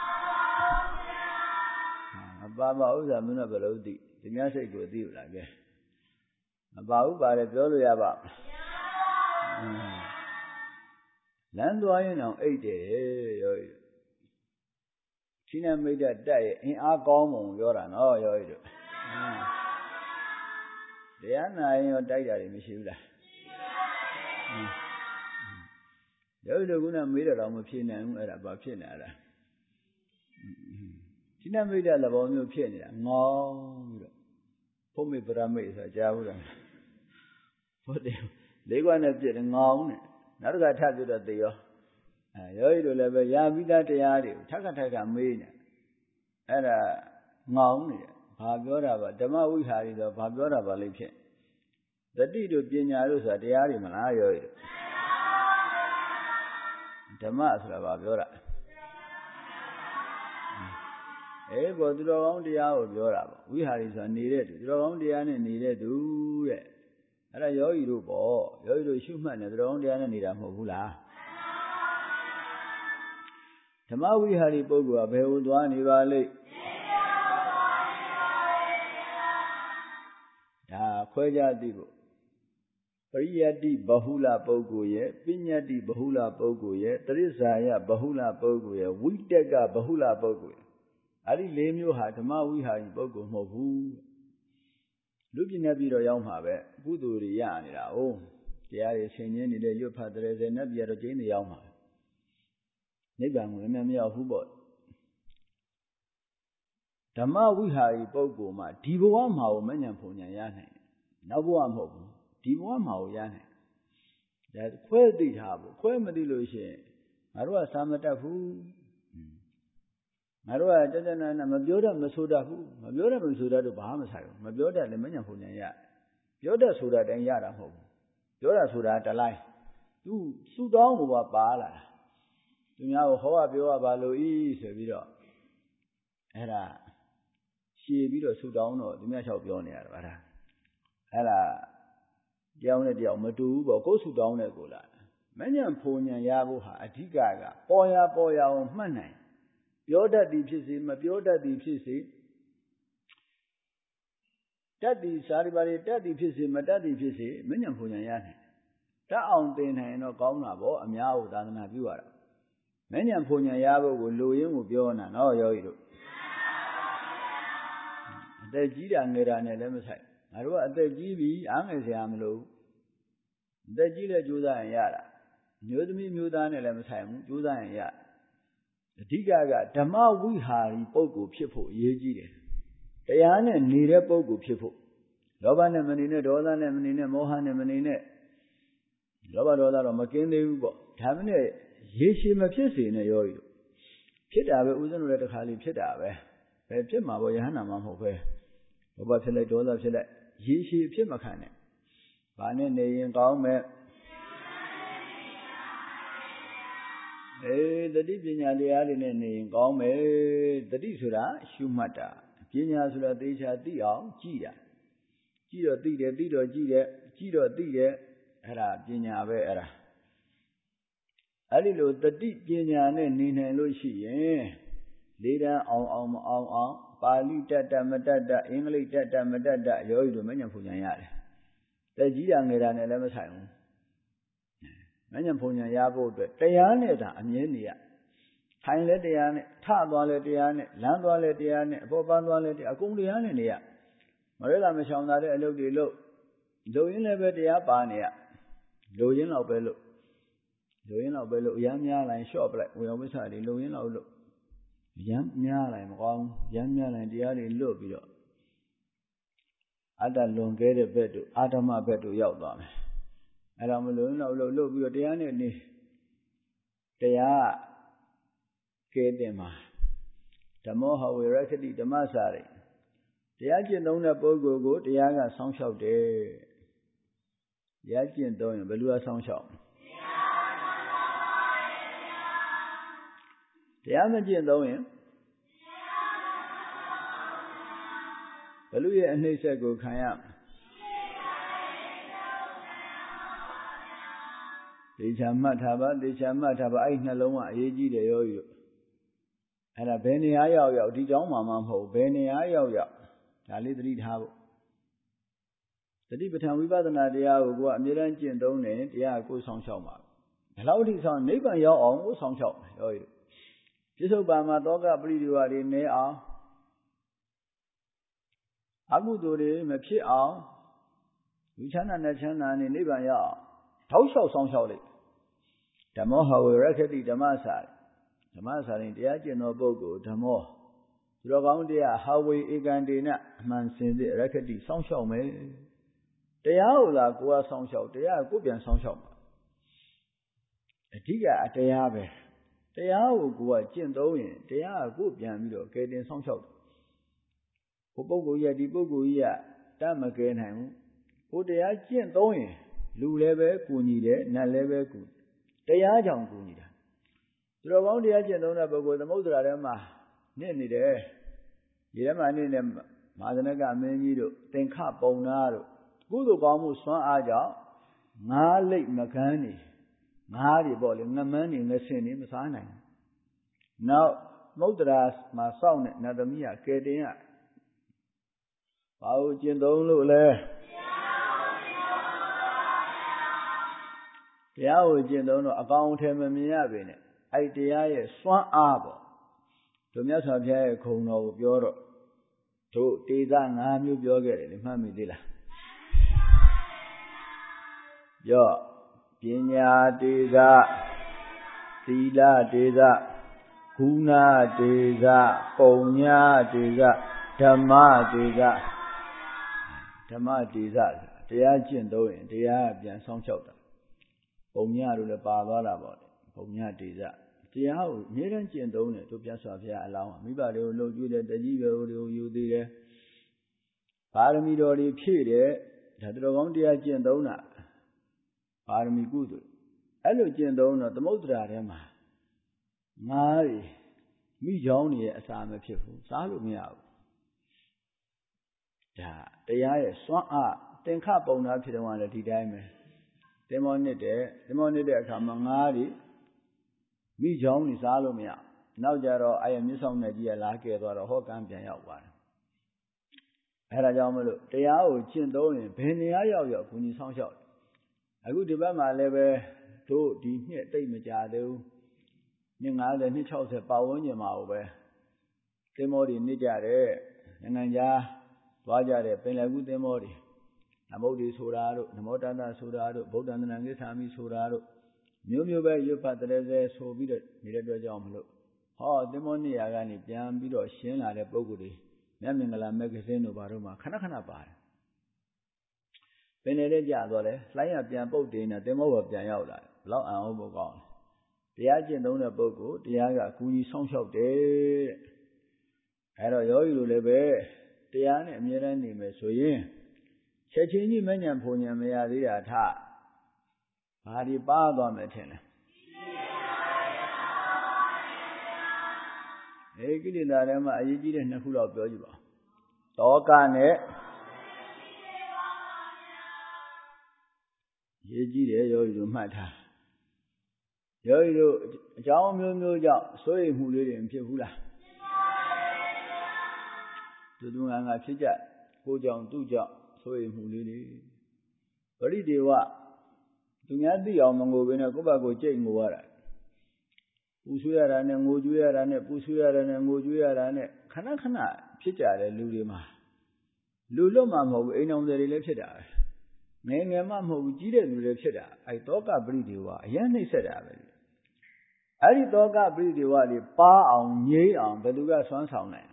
မပါပါဥစ္စာမင်းတို့ဘယ်လိုသိဒီများစိတ်ကိုသိလားကဲမပါဘူးပါတယ်ပြောလို့ရပါလမ်းသွားရင်တော့အိတ်တယ်ယောဂီဌိနမိတ်တတက်ရဲ့အင်အားကောင်းပုံပြောတာနော်ယောဂီတို့တရားနာရင်ရောတိုက်တာတွေမရှိဘူးလားယောဂီတို့ကမေးတော့မဖြစ်နိုင်ဘူးအဲ့ဒါဘာဖြစ်နေလဲဌိနမိတ်တသဘောမျိုးဖြစ်နေတာငေါပြီးတော့ဖုံးမေပရမိတ်ဆိုတာကြားဘူးလားဟုတ်တယ်လေးခွနဲ့ပြည့်တယ်ငေါနဲ့နောက်တစ်ခါထပ်ပြတော့သေရောအဲယောဂီတို့လည်းပဲရာပိသားတရားတွေထပ်ခါထပ်ခါမေးနေအဲ့ဒါငေါနေတယ်ဘာပြောတာပါဓမ္မဝိဟာရီဆိုဘာပြောတာပါလိမ့်ဖြစ်တတိတို့ပညာတို့ဆိုတာတရားတွေမလားယောဂီတို့ဓမ္မဆိုတာဘာပြောတာအေးဘောသူတော်ကောင်းတရားကိုပြောတာပေါ့ဝိဟာရီဆိုတာနေတဲ့သူသူတော်ကောင်းတရားနဲ့နေတဲ့သူတဲ့အဲ့ဒါယောဂီတို့ပေါ့ယောဂီတို့ရှုမှတ်နေသူတော်ကောင်းတရားနဲ့နေတာမဟုတ်ဘူးလားဓမ္မဝိဟာရီပုဂ္ဂိုလ်ကဘယ်ကိုသွားနေပါလိမ့်ဒါခွဲခြားသိဖို့ပရိယတ္တိဘဟုလပုဂ္ဂိုလ်ရဲ့ပညတ္တိဘဟုလပုဂ္ဂိုလ်ရဲ့တရိစ္ဆာယဘဟုလပုဂ္ဂိုလ်ရဲ့ဝိတက်ကဘဟုလပုဂ္ဂိုလ်အဲ့ဒီလေးမျိုးဟာဓမ္မဝိဟာရီပုဂ္ဂိုလ်မဟုတ်ဘူးလူပြည့်နေပြီးတော့ရောက်မှာပဲကုသိုလ်တွေရနေတာ哦တရားတွေဆင်ញင်းနေတဲ့ရွတ်ဖတ်တဲ့စေနဲ့ပြတော့ကျင်းနေရောက်မှာနိဗ္ဗာန်ကိုလည်းမရောက်ဘူးပေါ့ဓမ္မဝိဟာရီပုဂ္ဂိုလ်မှာဒီဘဝမှာကိုမဉ္ဇဉ်ဖုန်ဉ္ဇဉ်ရနိုင်နောက်ဘဝမဟုတ်ဘူးဒီဘဝမှာကိုရနိုင်ဒါခွဲသိထားဖို့ခွဲမသိလို့ရှိရင်ငါတို့ကစာမတတ်ဘူးငါတို့ကတတနာနာမပြောတတ်မဆိုတတ်ဘူးမပြောတတ်မဆိုတတ်တော့ဘာမှမဆိုင်ဘူးမပြောတတ်လည်းမဉ္ဇဉ်ဖုန်ဉ္ဇဉ်ရပြောတတ်ဆိုတာတိုင်းရတာမဟုတ်ဘူးပြောတာဆိုတာတလိုက်သူစုတောင်းကိုပါပါလာတာသူများကိုဟောပြောရပါလို့ဤဆိုပြီးတော့အဲ့ဒါရှည်ပြီးတော့ဆူတောင်းတော့သူများလျှောက်ပြောနေရတာပါဒါအဲ့ဒါတယောက်နဲ့တယောက်မတူဘူးပေါ့ကိုယ်ဆူတောင်းတဲ့ကိုလားမဉ္ဇဉ်ဖုန်ဉဏ်ရဖို့ဟာအဓိကကပေါ်ရပေါ်ရအောင်မှတ်နိုင်ပြောတတ်သည်ဖြစ်စေမပြောတတ်သည်ဖြစ်စေတတ်သည်စာရီပါရီတတ်သည်ဖြစ်စေမတတ်သည်ဖြစ်စေမဉ္ဇဉ်ဖုန်ဉဏ်ရနိုင်တတ်အောင်သင်နိုင်တော့ကောင်းတာပေါ့အများကိုသာသနာပြုရတာမဉ္ဇဉ်ဖုန်ဉဏ်ရဖို့ကိုလိုရင်းကိုပြောနေတာနော်ယောဂီတို့အသက်ကြီးတာငယ်တာနဲ့လည်းမဆိုင်ငါတို့ကအသက်ကြီးပြီအားငယ်စရာမလိုအသက်ကြီးလဲကြိုးစားရင်ရတာမျိုးသမီးမျိုးသားနဲ့လည်းမဆိုင်ဘူးကြိုးစားရင်ရအဓိကကဓမ္မဝိဟာရီပုဂ္ဂိုလ်ဖြစ်ဖို့အရေးကြီးတယ်တရားနဲ့နေတဲ့ပုဂ္ဂိုလ်ဖြစ်ဖို့လောဘနဲ့မနေနဲ့ဒေါသနဲ့မနေနဲ့မောဟနဲ့မနေနဲ့လောဘဒေါသတော့မကင်းသေးဘူးပေါ့ဒါမှနဲ့ရေရှည်မဖြစ်စေနဲ့ရောကြီးဖြစ်တာပဲဥစဉ်တို့လည်းတစ်ခါလေးဖြစ်တာပဲပဲဖြစ်မှာပေါ့ယဟန္တာမှမဟုတ်ပဲလောဘဖြစ်လိုက်ဒေါသဖြစ်လိုက်ရေရှည်ဖြစ်မခံနဲ့ဘာနဲ့နေရင်ကောင်းမဲ့အေးတတိပညာတရားတွေနဲ့နေရင်ကောင်းမယ်တတိဆိုတာရှုမှတ်တာပညာဆိုတာသေချာသိအောင်ကြည်တာကြည်တော့သိတယ်သိတော့ကြည်တယ်ကြည်တော့သိတယ်အဲ့ဒါပညာပဲအဲ့ဒါအဲ့ဒီလိုတတိပညာနဲ့နေနိုင်လို့ရှိရင်လေးတန်းအောင်အောင်မအောင်အောင်ပါဠိတတ်တတ်မတတ်တတ်အင်္ဂလိပ်တတ်တတ်မတတ်တတ်ယောဂီတို့မဉ္ဇဉ်ဖုန်ဉဏ်ရတယ်တက်ကြီးတာငယ်တာနဲ့လည်းမဆိုင်ဘူးမဉ္ဇဉ်ဖုန်ဉဏ်ရဖို့အတွက်တရားနဲ့သာအမြဲနေရထိုင်လဲတရားနဲ့ထသွားလဲတရားနဲ့လမ်းသွားလဲတရားနဲ့အပေါ်ပန်းသွားလဲတရားအကုန်တရားနဲ့နေရမရဲလာမချောင်သာတဲ့အလုပ်တွေလုပ်လုပ်ရင်းလည်းပဲတရားပါနေရလိုရင်းတော့ပဲလုပ်လိုရင်းတော့ပဲလုပ်အရမ်းများလိုက်ရှော့ပလိုက်ဝေယဝိဆာတွေလိုရင်းတော့လုပ်ရမ်းများလိုက်မကောင်းရမ်းများလိုက်တရားတွေလွတ်ပြီးတော့အတ္တလွန်ခဲ့တဲ့ဘက်တို့အာဓမ္မဘက်တို့ရောက်သွားမယ်အဲ့တော့မလိုရင်းတော့လုပ်လုပ်ပြီးတော့တရားနဲ့နေတရားကဲတဲ့မှာဓမ္မောဟဝေရခတိဓမ္မစာရိတရားကျင့်သုံးတဲ့ပုဂ္ဂိုလ်ကိုတရားကဆောင်းလျှောက်တယ်တရားကျင့်သုံးရင်ဘယ်လိုဆောင်းလျှောက်တရားမကျင့်သုံးရင်ဘယ်လိုရဲ့အနှိမ့်ဆက်ကိုခံရသေချာမှတ်ထားပါသေချာမှတ်ထားပါအဲ့နှလုံးကအရေးကြီးတယ်ယောဂီတို့အဲ့ဒါဘယ်နေရာရောက်ရောက်ဒီကြောင်းမှမဟုတ်ဘယ်နေရာရောက်ရောက်ဒါလေးသတိထားဖို့သတိပဋ္ဌာန်ဝိပဿနာတရားကိုကိုကအမြဲတမ်းကျင့်သုံးတယ်တရားကိုဆောင်းလျှောက်မှာဘယ်လောက်ထိဆောင်းနိဗ္ဗာန်ရောက်အောင်ကိုဆောင်းလျှောက်မယ်ယောဂီတို့ပြစ္ဆုတ်ပံမှာတောကပရိဒီဝါတွေနည်းအောင်အကုသိုလ်တွေမဖြစ်အောင်လူချမ်းသာနဲ့ချမ်းသာနေနိဗ္ဗာန်ရောက်အောင်ထောက်လျှောက်ဆောင်းလျှောက်လိုက်ဓမ္မောဟဝေရခတိဓမ္မစာဓမ္မစာရင်တရားကျင့်သောပုဂ္ဂိုလ်ဓမ္မောသူတော်ကောင်းတရားဟာဝေဧကံတေနအမှန်စင်စစ်ရခတိဆောင်းလျှောက်မယ်တရားကိုသာကိုယ်ကဆောင်းလျှောက်တရားကိုပြန်ဆောင်းလျှောက်မှာအဓိကအတရားပဲတရားကိုကိုယ်ကကျင့်သုံးရင်တရားကိုပြန်ပြီးတော့ကဲတင်ဆောင်းလျှောက်ဟိုပုဂ္ဂိုလ်ကြီးဒီပုဂ္ဂိုလ်ကြီးကတတ်မကဲနိုင်ဘူးဟိုတရားကျင့်သုံးရင်လူလည်းပဲကူညီတယ်နတ်လည်းပဲကူတရားကြောင့်ကူညီတာသူတော်ကောင်းတရားကျင့်သုံးတဲ့ပုဂ္ဂိုလ်သမုဒ္ဒရာထဲမှာနစ်နေတယ်ဒီထဲမှာနစ်နေမာသနကမင်းကြီးတို့သင်္ခပုံနာတို့ကုသိုလ်ကောင်းမှုစွမ်းအားကြောင့်ငါးလိတ်မကန်းနေငါးတွေပေါ့လေငမန်းနေငဆင်နေမစားနိုင်နောက်မုဒ္ဒရာမှာစောင့်တဲ့နတ်သမီးကကဲတင်ကဘာလို့ကျင့်သုံးလို့လဲတရားကိုကျင့်သုံးတော့အကောင်အထည်မမြင်ရပေနဲ့အဲ့တရားရဲ့စွမ်းအားပေါ့တို့မြတ်စွာဘုရားရဲ့ခုံတော်ကိုပြောတော့တို့တေသငါးမျိုးပြောခဲ့တယ်လေမှတ်မိသေးလားပြောပညာတေသသီလတေသဂုဏတေသပုံညာတေသဓမ္မတေသဓမ္မတေသတရားကျင့်သုံးရင်တရားပြန်ဆောင်းလျှောက်တာပုံညာတို့လည်းပါသွားတာပေါ့ပုံညာတေသတရားကိုအမြဲတမ်းကျင့်သုံးတယ်တို့ပြတ်စွာဘုရားအလောင်းမိဘတွေကိုလှုပ်ကြွေးတယ်တကြီးပဲတွေကိုယူသေးတယ်ပါရမီတော်တွေဖြည့်တယ်ဒါတော်ကောင်းတရားကျင့်သုံးတာပါရမီကုသိုလ်အဲ့လိုကျင့်သုံးတော့သမုဒ္ဒရာထဲမှာ ngari mi chóng ni a sa ma phit phu sa lo ma ya bu daတရားရဲ့စွမ်းအားသင်္ခပုံနာဖြစ်တော့လည်းဒီတိုင်းပဲသင်္ဘောနစ်တဲ့သင်္ဘောနစ်တဲ့အခါမှာငါးတွေမိချောင်းနေစားလို့မရနောက်ကြတော့အဲ့ရမြစ်ဆောင်နဲ့ကြီးကလာကဲသွားတော့ဟောကန်းပြန်ရောက်သွားတယ်အဲ့ဒါကြောင့်မလို့တရားကိုကျင့်သုံးရင်ဘယ်နေရာရောက်ရောက်ဘုန်းကြီးဆောင်းလျှောက်အခုဒီဘက်မှာလည်းပဲတို့ဒီနှစ်တိတ်မကြသေးဘူးနှစ်၅၀နှစ်၆၀ပတ်ဝန်းကျင်မှာပဲသင်္ဘောတွေနစ်ကြတဲ့နိုင်ငံခြားသွားကြတဲ့ပင်လယ်ကူးသင်္ဘောတွေနမုတ်တွေဆိုတာတို့နမောတတဆိုတာတို့ဗုဒ္ဓံတဏ္ဍကိသာမိဆိုတာတို့မျိုးမျိုးပဲရွတ်ဖတ်တဲ့စဲဆိုပြီးတော့နေတဲ့အတွက်ကြောင့်မလို့ဟောသင်္ဘောနေရာကနေပြန်ပြီးတော့ရှင်းလာတဲ့ပုံကိုယ်တွေမြတ်မင်္ဂလာမဂ္ဂဇင်းတို့ဘာတို့မှာခဏခဏပါတယ်ပင်နေတဲ့ကြတော့လေလှိုင်းရပြန်ပုတ်တင်နေသင်္ဘောပေါ်ပြန်ရောက်လာတယ်ဘလောက်အံ့ဩဖို့ကောင်းတရားကျင့်သုံးတဲ့ပုဂ္ဂိုလ်တရားကအကူကြီးဆောင်းလျှောက်တယ်အဲ့တော့ယောဂီတို့လည်းပဲတရားနဲ့အမြဲတမ်းနေမယ်ဆိုရင်ချက်ချင်းကြီးမဉဏ်ဖုန်ဉဏ်မရသေးတာထဘာဒီပါသွားမယ်ထင်လဲအေကိလေသာထဲမှာအရေးကြီးတဲ့နှစ်ခုတော့ပြောကြည့်ပါတောကနဲ့ရေးကြည့်တယ်ယောဂီတို့မှတ်ထားယောဂီတို့အကြောင်းမျိုးမျိုးကြောင့်စိုးရိမ်မှုလေးတွေမဖြစ်ဘူးလားတူတူငါငါဖြစ်ကြကိုကြောင့်သူ့ကြောင့်စိုးရိမ်မှုလေးတွေပရိဒေဝသူများသိအောင်မငိုဘဲနဲ့ကိုယ့်ဘက်ကိုကြိတ်ငိုရတာပူဆွေးရတာနဲ့ငိုကြွေးရတာနဲ့ပူဆွေးရတာနဲ့ငိုကြွေးရတာနဲ့ခဏခဏဖြစ်ကြတဲ့လူတွေမှာလူလွတ်မှမဟုတ်ဘူးအိမ်တော်တွေလည်းဖြစ်တာပဲငယ်ငယ်မှမဟုတ်ဘူးကြီးတဲ့လူတွေဖြစ်တာအဲတောကပရိဒေဝအရင်နှိမ့်ဆက်တာပဲအဲ့ဒီတောကပရိဒေဝတွေပါအောင်ငြိမ်းအောင်ဘယ်သူကစွမ်းဆောင်နိုင်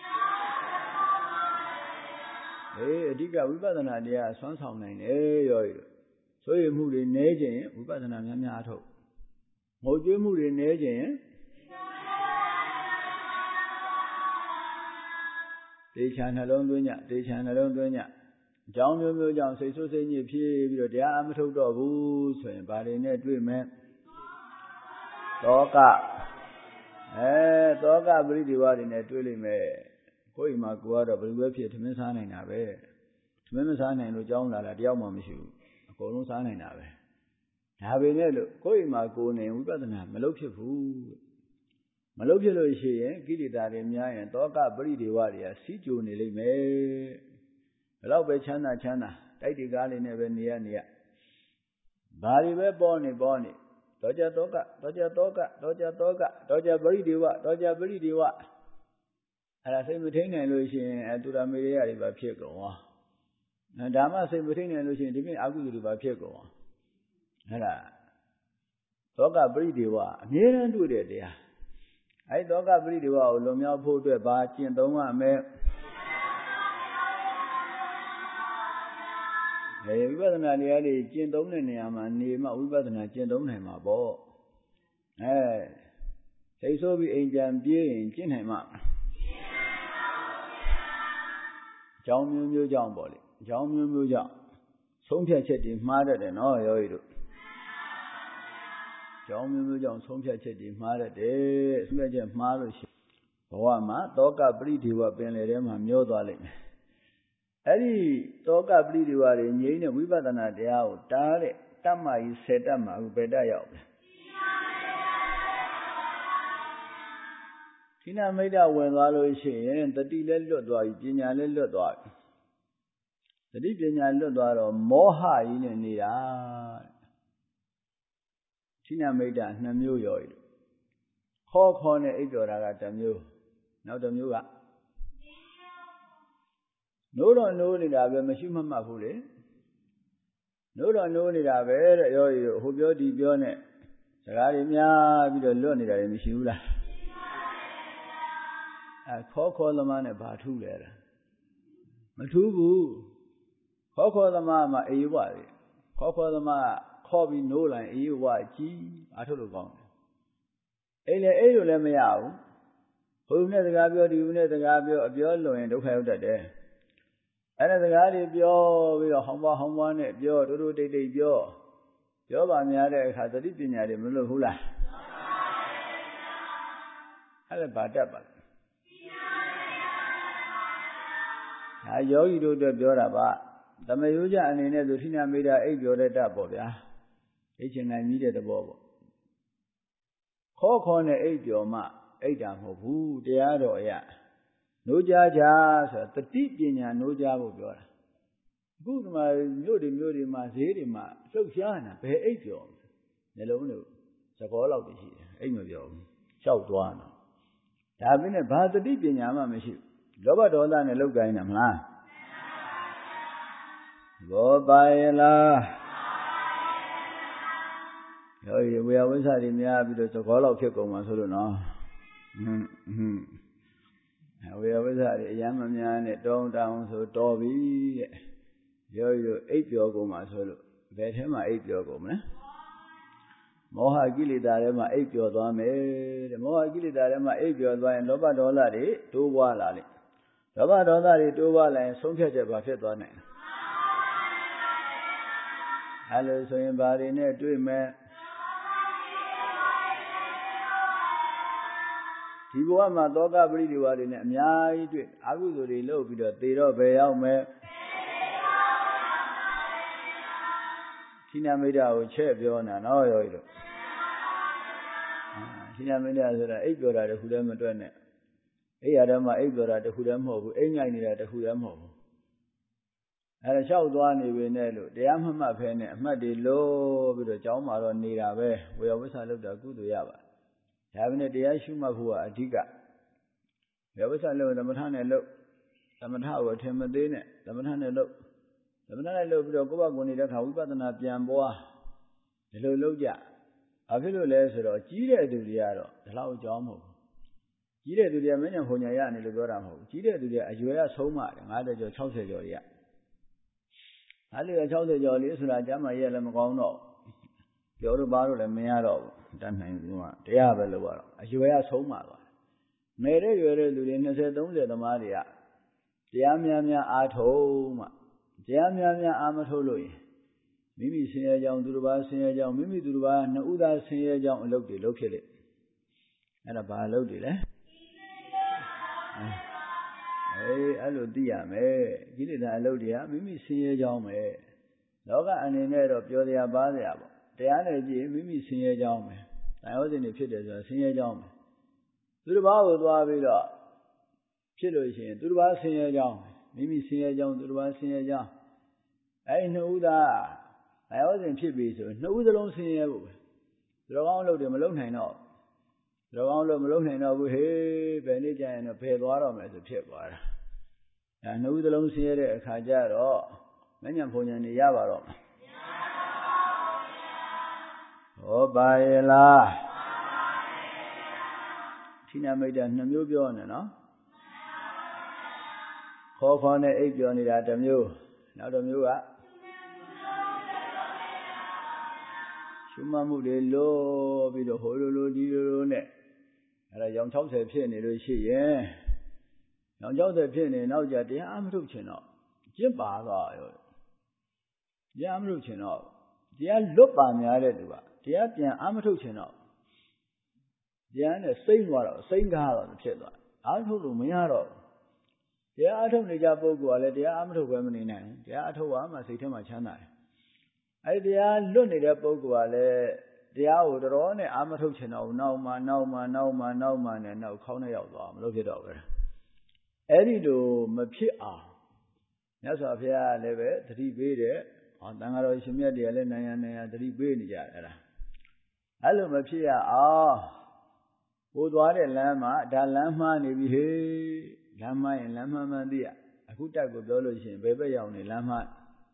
အေးအဓိကဝိပဿနာတရားဆွမ်းဆောင်နိုင်တယ်ရောဆိုရမှုတွေနည်းခြင်းဝိပဿနာများများအထုတ်ငိုကြွေးမှုတွေနည်းခြင်းတေချာနှလုံးသွင်းညတေချာနှလုံးသွင်းညအကြောင်းမျိုးမျိုးကြောင့်စိတ်ဆိုးစိတ်ညစ်ဖြစ်ပြီးတော့တရားအမထုတ်တော့ဘူးဆိုရင်ဘာတွေနဲ့တွေ့မယ်တောကအဲတောကပရိဒီဝတွေနဲ့တွေ့လိမ့်မယ်ကိုယ်အိမ်မှာကိုကတော့ဘယ်လိုပဲဖြစ်ထမင်းစားနိုင်တာပဲထမင်းမစားနိုင်လို့ကြောင်းလာတာတယောက်မှမရှိဘူးအကုန်လုံးစားနိုင်တာပဲဒါပေမဲ့လို့ကိုယ်အိမ်မှာကိုနေဝိပဿနာမလုပ်ဖြစ်ဘူးမလုပ်ဖြစ်လို့ရှိရင်ကိလေသာတွေများရင်တောကပရိဒေဝတွေကစီးကြိုနေလိမ့်မယ်ဘယ်တော့ပဲချမ်းသာချမ်းသာတိုက်တီကားလေးနဲ့ပဲနေရနေရဘာတွေပဲပေါ်နေပေါ်နေတော့ကြတောကတော့ကြတောကတော့ကြတောကတော့ကြပရိဒေဝတော့ကြပရိဒေဝအဲ့ဒါစိတ်မထိန်နိုင်လို့ရှိရင်အတူတမေရတွေပါဖြစ်ကုန်ရောဒါမှစိတ်မထိန်နိုင်လို့ရှိရင်ဒီပြင်အကုသိုလ်တွေပါဖြစ်ကုန်ရောအဲ့ဒါတောကပရိဒေဝအမြဲတမ်းတွေ့တဲ့တရားအဲ့တောကပရိဒေဝကိုလွန်မြောက်ဖို့အတွက်ဘာကျင့်သုံးရမလဲအဲဝိပဿနာတရားတွေကျင့်သုံးတဲ့နေရာမှာနေမှဝိပဿနာကျင့်သုံးနိုင်မှာပေါ့အဲစိတ်ဆိုးပြီးအိမ်ကြံပြေးရင်ကျင့်နိုင်မှာအကြောင်းမျိုးမျိုးကြောင့်ပေါ့လေအကြောင်းမျိုးမျိုးကြောင့်ဆုံးဖြတ်ချက်တွေမှားတတ်တယ်နော်ယောဂီတို့အကြောင်းမျိုးမျိုးကြောင့်ဆုံးဖြတ်ချက်တွေမှားတတ်တယ်ဆုံးဖြတ်ချက်မှားလို့ရှိရင်ဘဝမှာတောကပရိဒေဝပင်လေထဲမှာမျောသွားလိမ့်မယ်အဲ့ဒီတောကပရိဒေဝတွေငြိမ်းတဲ့ဝိပဿနာတရားကိုတားတဲ့တမ္မာကြီးဆယ်တတ်မှာအခုဘယ်တတ်ရောက်လဲခိနမိတ်တဝင်သွားလို့ရှိရင်တတိလည်းလွတ်သွားပြီပညာလည်းလွတ်သွားပြီတတိပညာလွတ်သွားတော့မောဟကြီးနဲ့နေတာခိနမိတ်တနှစ်မျိုးရောဤခေါ်ခေါ်နဲ့အိပ်ပျော်တာကတစ်မျိုးနောက်တစ်မျိုးကနိုးတော့နိုးနေတာပဲမရှိမှတ်မှတ်ဘူးလေနိုးတော့နိုးနေတာပဲတဲ့ရောဤဟိုပြောဒီပြောနဲ့စကားတွေများပြီးတော့လွတ်နေတာတွေမရှိဘူးလားအဲခေါ်ခေါ်သမားနဲ့ဘာထူးလဲမထူးဘူးခေါ်ခေါ်သမားမှာအေးဝလေခေါ်ခေါ်သမားခေါ်ပြီးနိုးလိုက်အေးဝကြီးအားထုတ်လို့ကောင်းတယ်အိမ်လေအိမ်လို့လည်းမရဘူးဟိုနဲ့စကားပြောဒီနဲ့စကားပြောအပြောလွန်ရင်ဒုက္ခရောက်တတ်တယ်အဲ့ဒါစကားတွေပြောပြီးတော့ဟောင်းပွားဟောင်းပွားနဲ့ပြောတိုးတိုးတိတ်တိတ်ပြောပြောပါများတဲ့အခါသတိပညာတွေမလွတ်ဘူးလားအဲ့ဒါဘာတတ်ပါလဲဒါယောဂီတို့အတွက်ပြောတာပါသမယောကြအနေနဲ့ဆိုထိနာမိတာအိပ်ပျော်တဲ့တတ်ပေါ့ဗျာအိတ်ချင်နိုင်ပြီးတဲ့သဘောပေါ့ခေါ်ခေါ်နဲ့အိပ်ပျော်မှအိတ်တာမဟုတ်ဘူးတရားတော်အရာနိုးကြကြဆိုတာတတိပညာနိုးကြဖို့ပြောတာအခုဒီမှာမြို့တွေမြို့တွေမှာဈေးတွေမှာလှုပ်ရှားနေတာဘယ်အိပ်ပျော်နှလုံးလို့သဘောလောက်တည်းရှိတယ်အိပ်မပျော်ဘူးလျှောက်သွားတော့ဒါပြင်းနဲ့ဘာတတိပညာမှမရှိဘူးလောဘဒေါသနဲ့လောက်ကိုင်းတာမလားဘောပါယလားယောဂီဝေယဝိသတွေများပြီးတော့သဘောလောက်ဖြစ်ကုန်မှာဆိုလို့နော်ဟွန်းဟွန်းဝေယဝိသတွေအယမ်းမများနဲ့တောင်းတောင်းဆိုတော်ပြီတဲ့ယောဂီတို့အိပ်ပျော်ကုန်မှာဆိုလို့ဘယ်ထဲမှာအိပ်ပျော်ကုန်မလဲမောဟကိလေသာထဲမှာအိပ်ပျော်သွားမယ်တဲ့မောဟကိလေသာထဲမှာအိပ်ပျော်သွားရင်လောဘဒေါသတွေတိုးပွားလာလိမ့်လောဘဒေါသတွေတိုးပွားလာရင်ဆုံးဖြတ်ချက်ဘာဖြစ်သွားနိုင်လဲအဲလိုဆိုရင်ဘာတွေနဲ့တွေ့မယ်ဒီဘဝမှာသောကပရိဒီဝါတွေနဲ့အများကြီးတွေ့အကုသိုလ်တွေလုပ်ပြီးတော့သေတော့ဘယ်ရောက်မယ်ခိနမိတ်တာကိုချဲ့ပြောနေတာနော်ယောဂီတို့ခိနမိတ်တာဆိုတာအိပ်ပျော်တာတခုတည်းမတွက်နဲ့အိပ်ရတဲ့မှာအိပ်ပျော်တာတခုတည်းမဟုတ်ဘူးအိပ်ငိုက်နေတာတခုတည်းမဟုတ်ဘူးအဲဒါလျှောက်သွားနေပေနဲ့လို့တရားမမှတ်ဖဲနဲ့အမှတ်တွေလို့ပြီးတော့ကြောင်းမှာတော့နေတာပဲဝေယဝိသလုပ်တာကုသိုလ်ရပါဒါပဲနဲ့တရားရှုမှတ်ဖို့ကအဓိကဝေယဝိသလုပ်သမထနဲ့လုပ်သမထကိုအထင်မသေးနဲ့သမထနဲ့လုပ်သမထနဲ့လုပ်ပြီးတော့ကိုယ့်ဘက်ကိုနေတဲ့ခါဝိပဿနာပြန်ပွားဒီလိုလုပ်ကြဘာဖြစ်လို့လဲဆိုတော့ကြီးတဲ့သူတွေကတော့ဒီလောက်အကြောင်းမဟုတ်ဘူးကြီးတဲ့သူတွေကမဉ္ဇဉ်ဖုန်ညာရနေလို့ပြောတာမဟုတ်ဘူးကြီးတဲ့သူတွေကအရွယ်ကဆုံးမတယ်ငါးဆယ်ကျော်၆ဆယ်ကျော်တွေကအဲ့ဒီ၆ဆယ်ကျော်လေးဆိုတာကျမ်းမာရေးလည်းမကောင်းတော့ပြောလို့ပါလို့လည်းမရတော့ဘူးတတ်နိုင်ဘူးကတရားပဲလို့ကတော့အရွယ်ကဆုံးမသွားတယ်ငယ်တဲ့ရွယ်တဲ့လူတွေ၂၀ ၃၀သမားတွေကတရားများများအားထုတ်မှတရားများများအားမထုတ်လို့ရင်မိမိဆင်းရဲကြောင်းသူတစ်ပါးဆင်းရဲကြောင်းမိမိသူတစ်ပါးနှစ်ဦးသားဆင်းရဲကြောင်းအလုပ်တွေလုပ်ဖြစ်လေအဲ့ဒါဘာအလုပ်တွေလဲအေးအဲ့လိုသိရမယ်ကိလေသာအလုပ်တွေကမိမိဆင်းရဲကြောင်းပဲလောကအနေနဲ့တော့ပြောစရာပါစရာပေါ့တရားနဲ့ကြည့်မိမိဆင်းရဲကြောင်းပဲတာယောဇဉ်တွေဖြစ်တယ်ဆိုတာဆင်းရဲကြောင်းပဲသူတစ်ပါးကိုသွားပြီးတော့ဖြစ်လို့ရှိရင်သူတစ်ပါးဆင်းရဲကြောင်းမိမိဆင်းရဲကြောင်းသူတစ်ပါးဆင်းရဲကြောင်းအဲ့ဒီနှစ်ဦးသားတာယောဇဉ်ဖြစ်ပြီဆိုနှစ်ဦးစလုံးဆင်းရဲဖို့ပဲသူတော်ကောင်းလုပ်တယ်မလုပ်နိုင်တော့သူတော်ကောင်းလို့မလုပ်နိုင်တော့ဘူးဟေးဘယ်နေ့ကျရင်တော့ဖယ်သွားတော့မယ်ဆိုဖြစ်သွားတာအဲနှစ်ဦးစလုံးဆင်းရဲတဲ့အခါကျတော့မဉ္ဇဉ်ဖုန်ဉဏ်နေရပါတော့မှာဟောပါရဲ့လားထိနာမိတ်တာနှစ်မျိုးပြောနေနော်ခေါ်ခေါ်နဲ့အိပ်ပြောနေတာတစ်မျိုးနောက်တစ်မျိုးကရှုမှတ်မှုတွေလို့ပြီးတော့ဟိုလိုလိုဒီလိုလိုနဲ့အဲ့ဒါရောင်၆၀ဖြစ်နေလို့ရှိရင်ရောင်၆၀ဖြစ်နေနောက်ကြတရားအမထုတ်ချင်တော့ကျင့်ပါသွားရောတရားအမထုတ်ချင်တော့တရားလွတ်ပါများတဲ့သူကတရားပြန်အမထုတ်ချင်တော့တရားနဲ့စိမ့်သွားတော့စိမ့်ကားတော့ဖြစ်သွားအားထုတ်လို့မရတော့တရားအထုတ်နေကြပုဂ္ဂိုလ်ကလည်းတရားအမထုတ်ပဲမနေနိုင်ဘူးတရားအထုတ်မှစိတ်ထဲမှာချမ်းသာတယ်အဲ့ဒီတရားလွတ်နေတဲ့ပုဂ္ဂိုလ်ကလည်းတရားကိုတော်နဲ့အာမထုတ်ချင်တော့နောက်မှနောက်မှနောက်မှနောက်မှနဲ့နောက်ခေါင်းနဲ့ရောက်သွားမလို့ဖြစ်တော့ပဲအဲ့ဒီလိုမဖြစ်အောင်မြတ်စွာဘုရားလည်းပဲသတိပေးတယ်ဟောတန်ဃာတော်ရှင်မြတ်တွေကလည်းနိုင်ရနိုင်ရသတိပေးနေကြတယ်အဲ့ဒါအဲ့လိုမဖြစ်ရအောင်ဟိုသွားတဲ့လမ်းမှာဒါလမ်းမှားနေပြီဟေးလမ်းမှားရင်လမ်းမှန်မှန်သိရအခုတက်ကိုပြောလို့ရှိရင်ဘယ်ဘက်ရောက်နေလမ်းမှား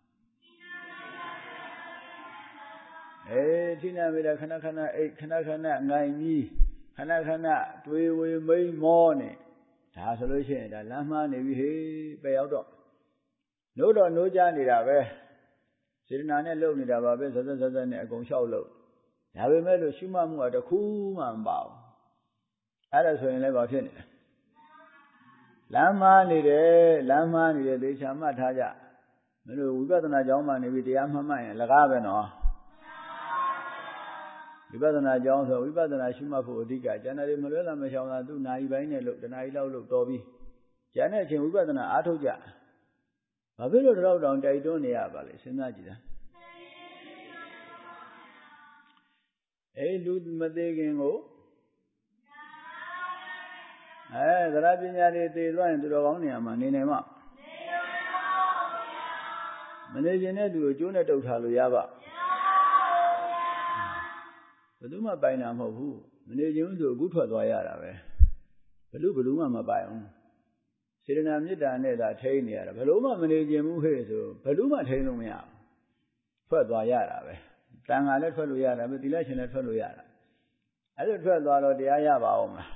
အေးထိနာမိတာခဏခဏအိတ်ခဏခဏငိုင်ကြီးခဏခဏတွေးဝေမိန်မောနေဒါဆိုလို့ရှိရင်ဒါလမ်းမှားနေပြီဟေးပဲရောက်တော့နိုးတော့နိုးကြနေတာပဲစေတနာနဲ့လုပ်နေတာပါပဲဇဇဇဇနဲ့အကုန်လျှောက်လို့ဒါပေမဲ့လို့ရှုမှတ်မှုကတခုမှမပါဘူးအဲ့ဒါဆိုရင်လည်းဘာဖြစ်နေလဲလမ်းမှားနေတယ်လမ်းမှားနေတယ်သေချာမှတ်ထားကြမင်းတို့ဝိပဿနာကျောင်းမှာနေပြီးတရားမှတ်မှတ်ရင်လကားပဲနော်ဝိပဿနာကြောင်းဆိုဝိပဿနာရှုမှတ်ဖို့အဓိကကျန်တဲ့မလွဲလာမရှောင်တာသူ့နာယီပိုင်းနဲ့လို့တနာယီလောက်လို့တော်ပြီကျန်တဲ့အချိန်ဝိပဿနာအားထုတ်ကြဘာဖြစ်လို့တော့တောင်တိုက်တွန်းနေရပါလဲစဉ်းစားကြည့်တာအေးလူမသေးခင်ကိုအဲသရပညာတွေသိသွားရင်သူတော်ကောင်းနေရာမှာနေနိုင်မှာမနေခြင်းနဲ့သူကိုကျိုးနဲ့တုတ်ထားလို့ရပါဘယ်သူမှပိုင်တာမဟုတ်ဘူးမနေခြင်းဆိုအခုထွက်သွားရတာပဲဘယ်သူဘယ်သူမှမပိုင်ဘူးစေတနာမေတ္တာနဲ့သာထိန်းနေရတာဘယ်လို့မှမနေခြင်းဘူးဟဲ့ဆိုဘယ်သူမှထိန်းလို့မရဘူးထွက်သွားရတာပဲတန်ခါလည်းထွက်လို့ရတာပဲသီလရှင်လည်းထွက်လို့ရတာအဲ့လိုထွက်သွားတော့တရားရပါအောင်မလား